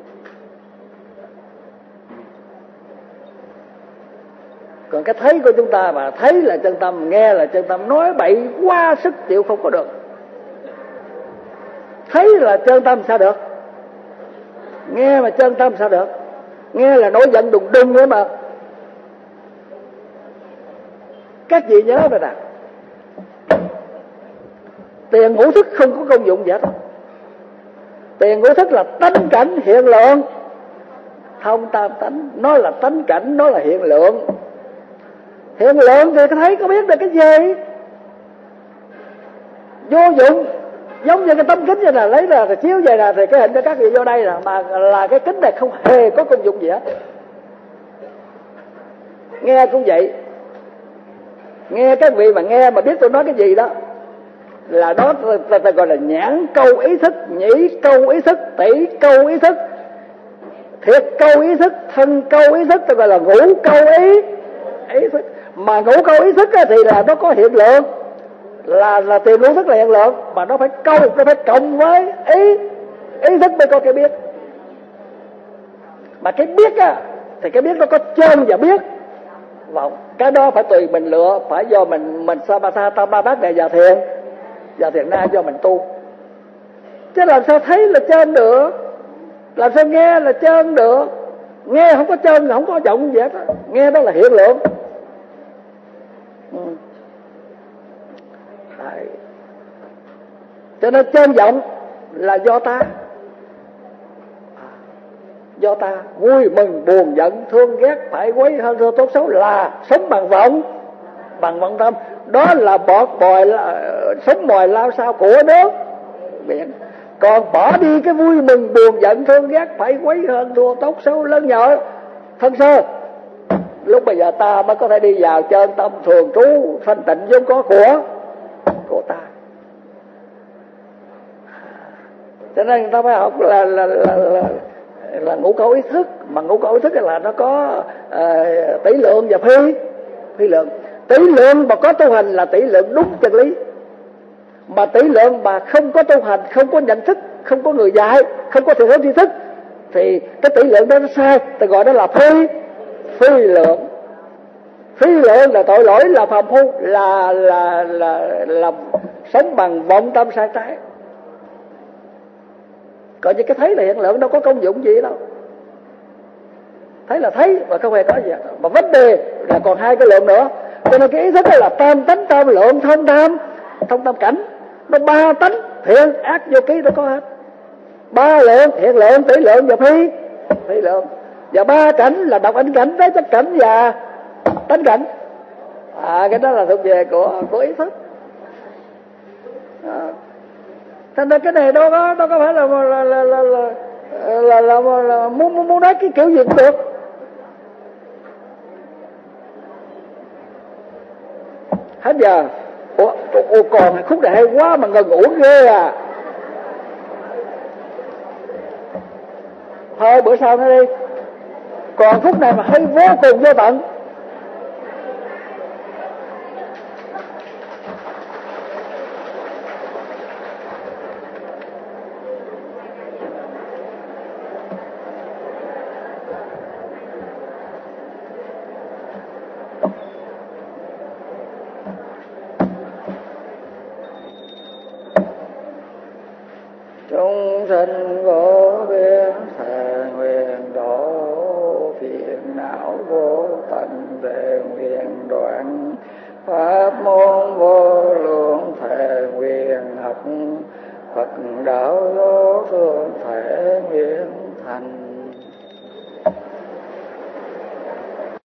Còn cái thấy của chúng ta mà thấy là chân tâm, nghe là chân tâm, nói bậy quá sức chịu không có được. Thấy là chân tâm sao được, nghe mà chân tâm sao được. Nghe là nổi giận đùng đùng nữa mà. Các vị nhớ rồi nè, tiền ngũ thức không có công dụng gì hết. Tiền ngũ thức là tánh cảnh hiện lượng, thông tam tánh. Nó là tánh cảnh, nó là hiện lượng. Hiện lượng thì thấy có biết được cái gì, vô dụng. Giống như cái tấm kính như là lấy ra rồi chiếu về là thì cái hình cho các vị vô đây là mà là cái kính này không hề có công dụng gì hết. Nghe cũng vậy, nghe các vị mà nghe mà biết tôi nói cái gì đó là đó ta gọi là nhãn câu ý thức, nhĩ câu ý thức, tỷ câu ý thức, thiệt câu ý thức, thân câu ý thức, ta gọi là ngũ câu ý thức. Mà ngũ câu ý thức thì là nó có hiện lượng, là tiền ngũ thức là hiện lượng, mà nó phải câu, nó phải cộng với ý thức mới có cái biết. Mà cái biết á thì cái biết nó có chân và biết vọng. Cái đó phải tùy mình lựa, phải do mình Samatha Tam Ba Bát Đề và thiền na do mình tu. Chứ làm sao thấy là chân được, làm sao nghe là chân được. Nghe không có chân, không có vọng gì hết. Nghe đó là hiện lượng. Đấy. Cho nên chân vọng là do ta vui mừng buồn giận thương ghét phải quấy hơn thua tốt xấu là sống bằng vọng tâm. Đó là bọt bòi sống mòi lao sao của nước biển. Còn bỏ đi cái vui mừng buồn giận thương ghét phải quấy hơn thua tốt xấu lớn nhỏ thân sơ, lúc bây giờ ta mới có thể đi vào chân tâm thường trú thanh tịnh vốn có của ta. Cho nên người ta phải học là ngũ câu ý thức. Mà ngũ câu ý thức là nó có tỷ lượng và phi lượng. Tỷ lượng mà có tu hành là tỷ lượng đúng chân lý, mà tỷ lượng mà không có tu hành, không có nhận thức, không có người dạy, không có thiền hướng tri thức thì cái tỷ lượng đó nó sai, ta gọi đó là phi lượng. Phi lượng là tội lỗi, là phàm phu, là sống bằng vọng tâm sai trái. Còn như cái thấy là hiện lượng đâu có công dụng gì đâu. Thấy là thấy mà không hề có gì. Mà vấn đề là còn hai cái lượng nữa. Cho nên cái ý thức là tam tánh, tam lượng, thông tam cảnh. Nó ba tánh, thiện, ác, vô ký nó có hết. Ba lượng, hiện lượng, tỷ lượng và phi lượng. Và ba cảnh là độc ảnh cảnh, đế chất cảnh và tánh cảnh. Cái đó là thuộc về của ý thức. Thành ra cái này đâu có phải là muốn nói cái kiểu gì cũng được. Hết giờ. Ủa còn khúc này hay quá mà ngần ngủ ghê à. Thôi bữa sau nữa đi. Còn khúc này mà hay vô cùng vô tận. chúng sinh vô biên thề nguyện độ phiền não vô tận thề nguyện đoạn pháp môn vô lượng thề nguyện học Phật đạo vô thượng thể nguyện thành.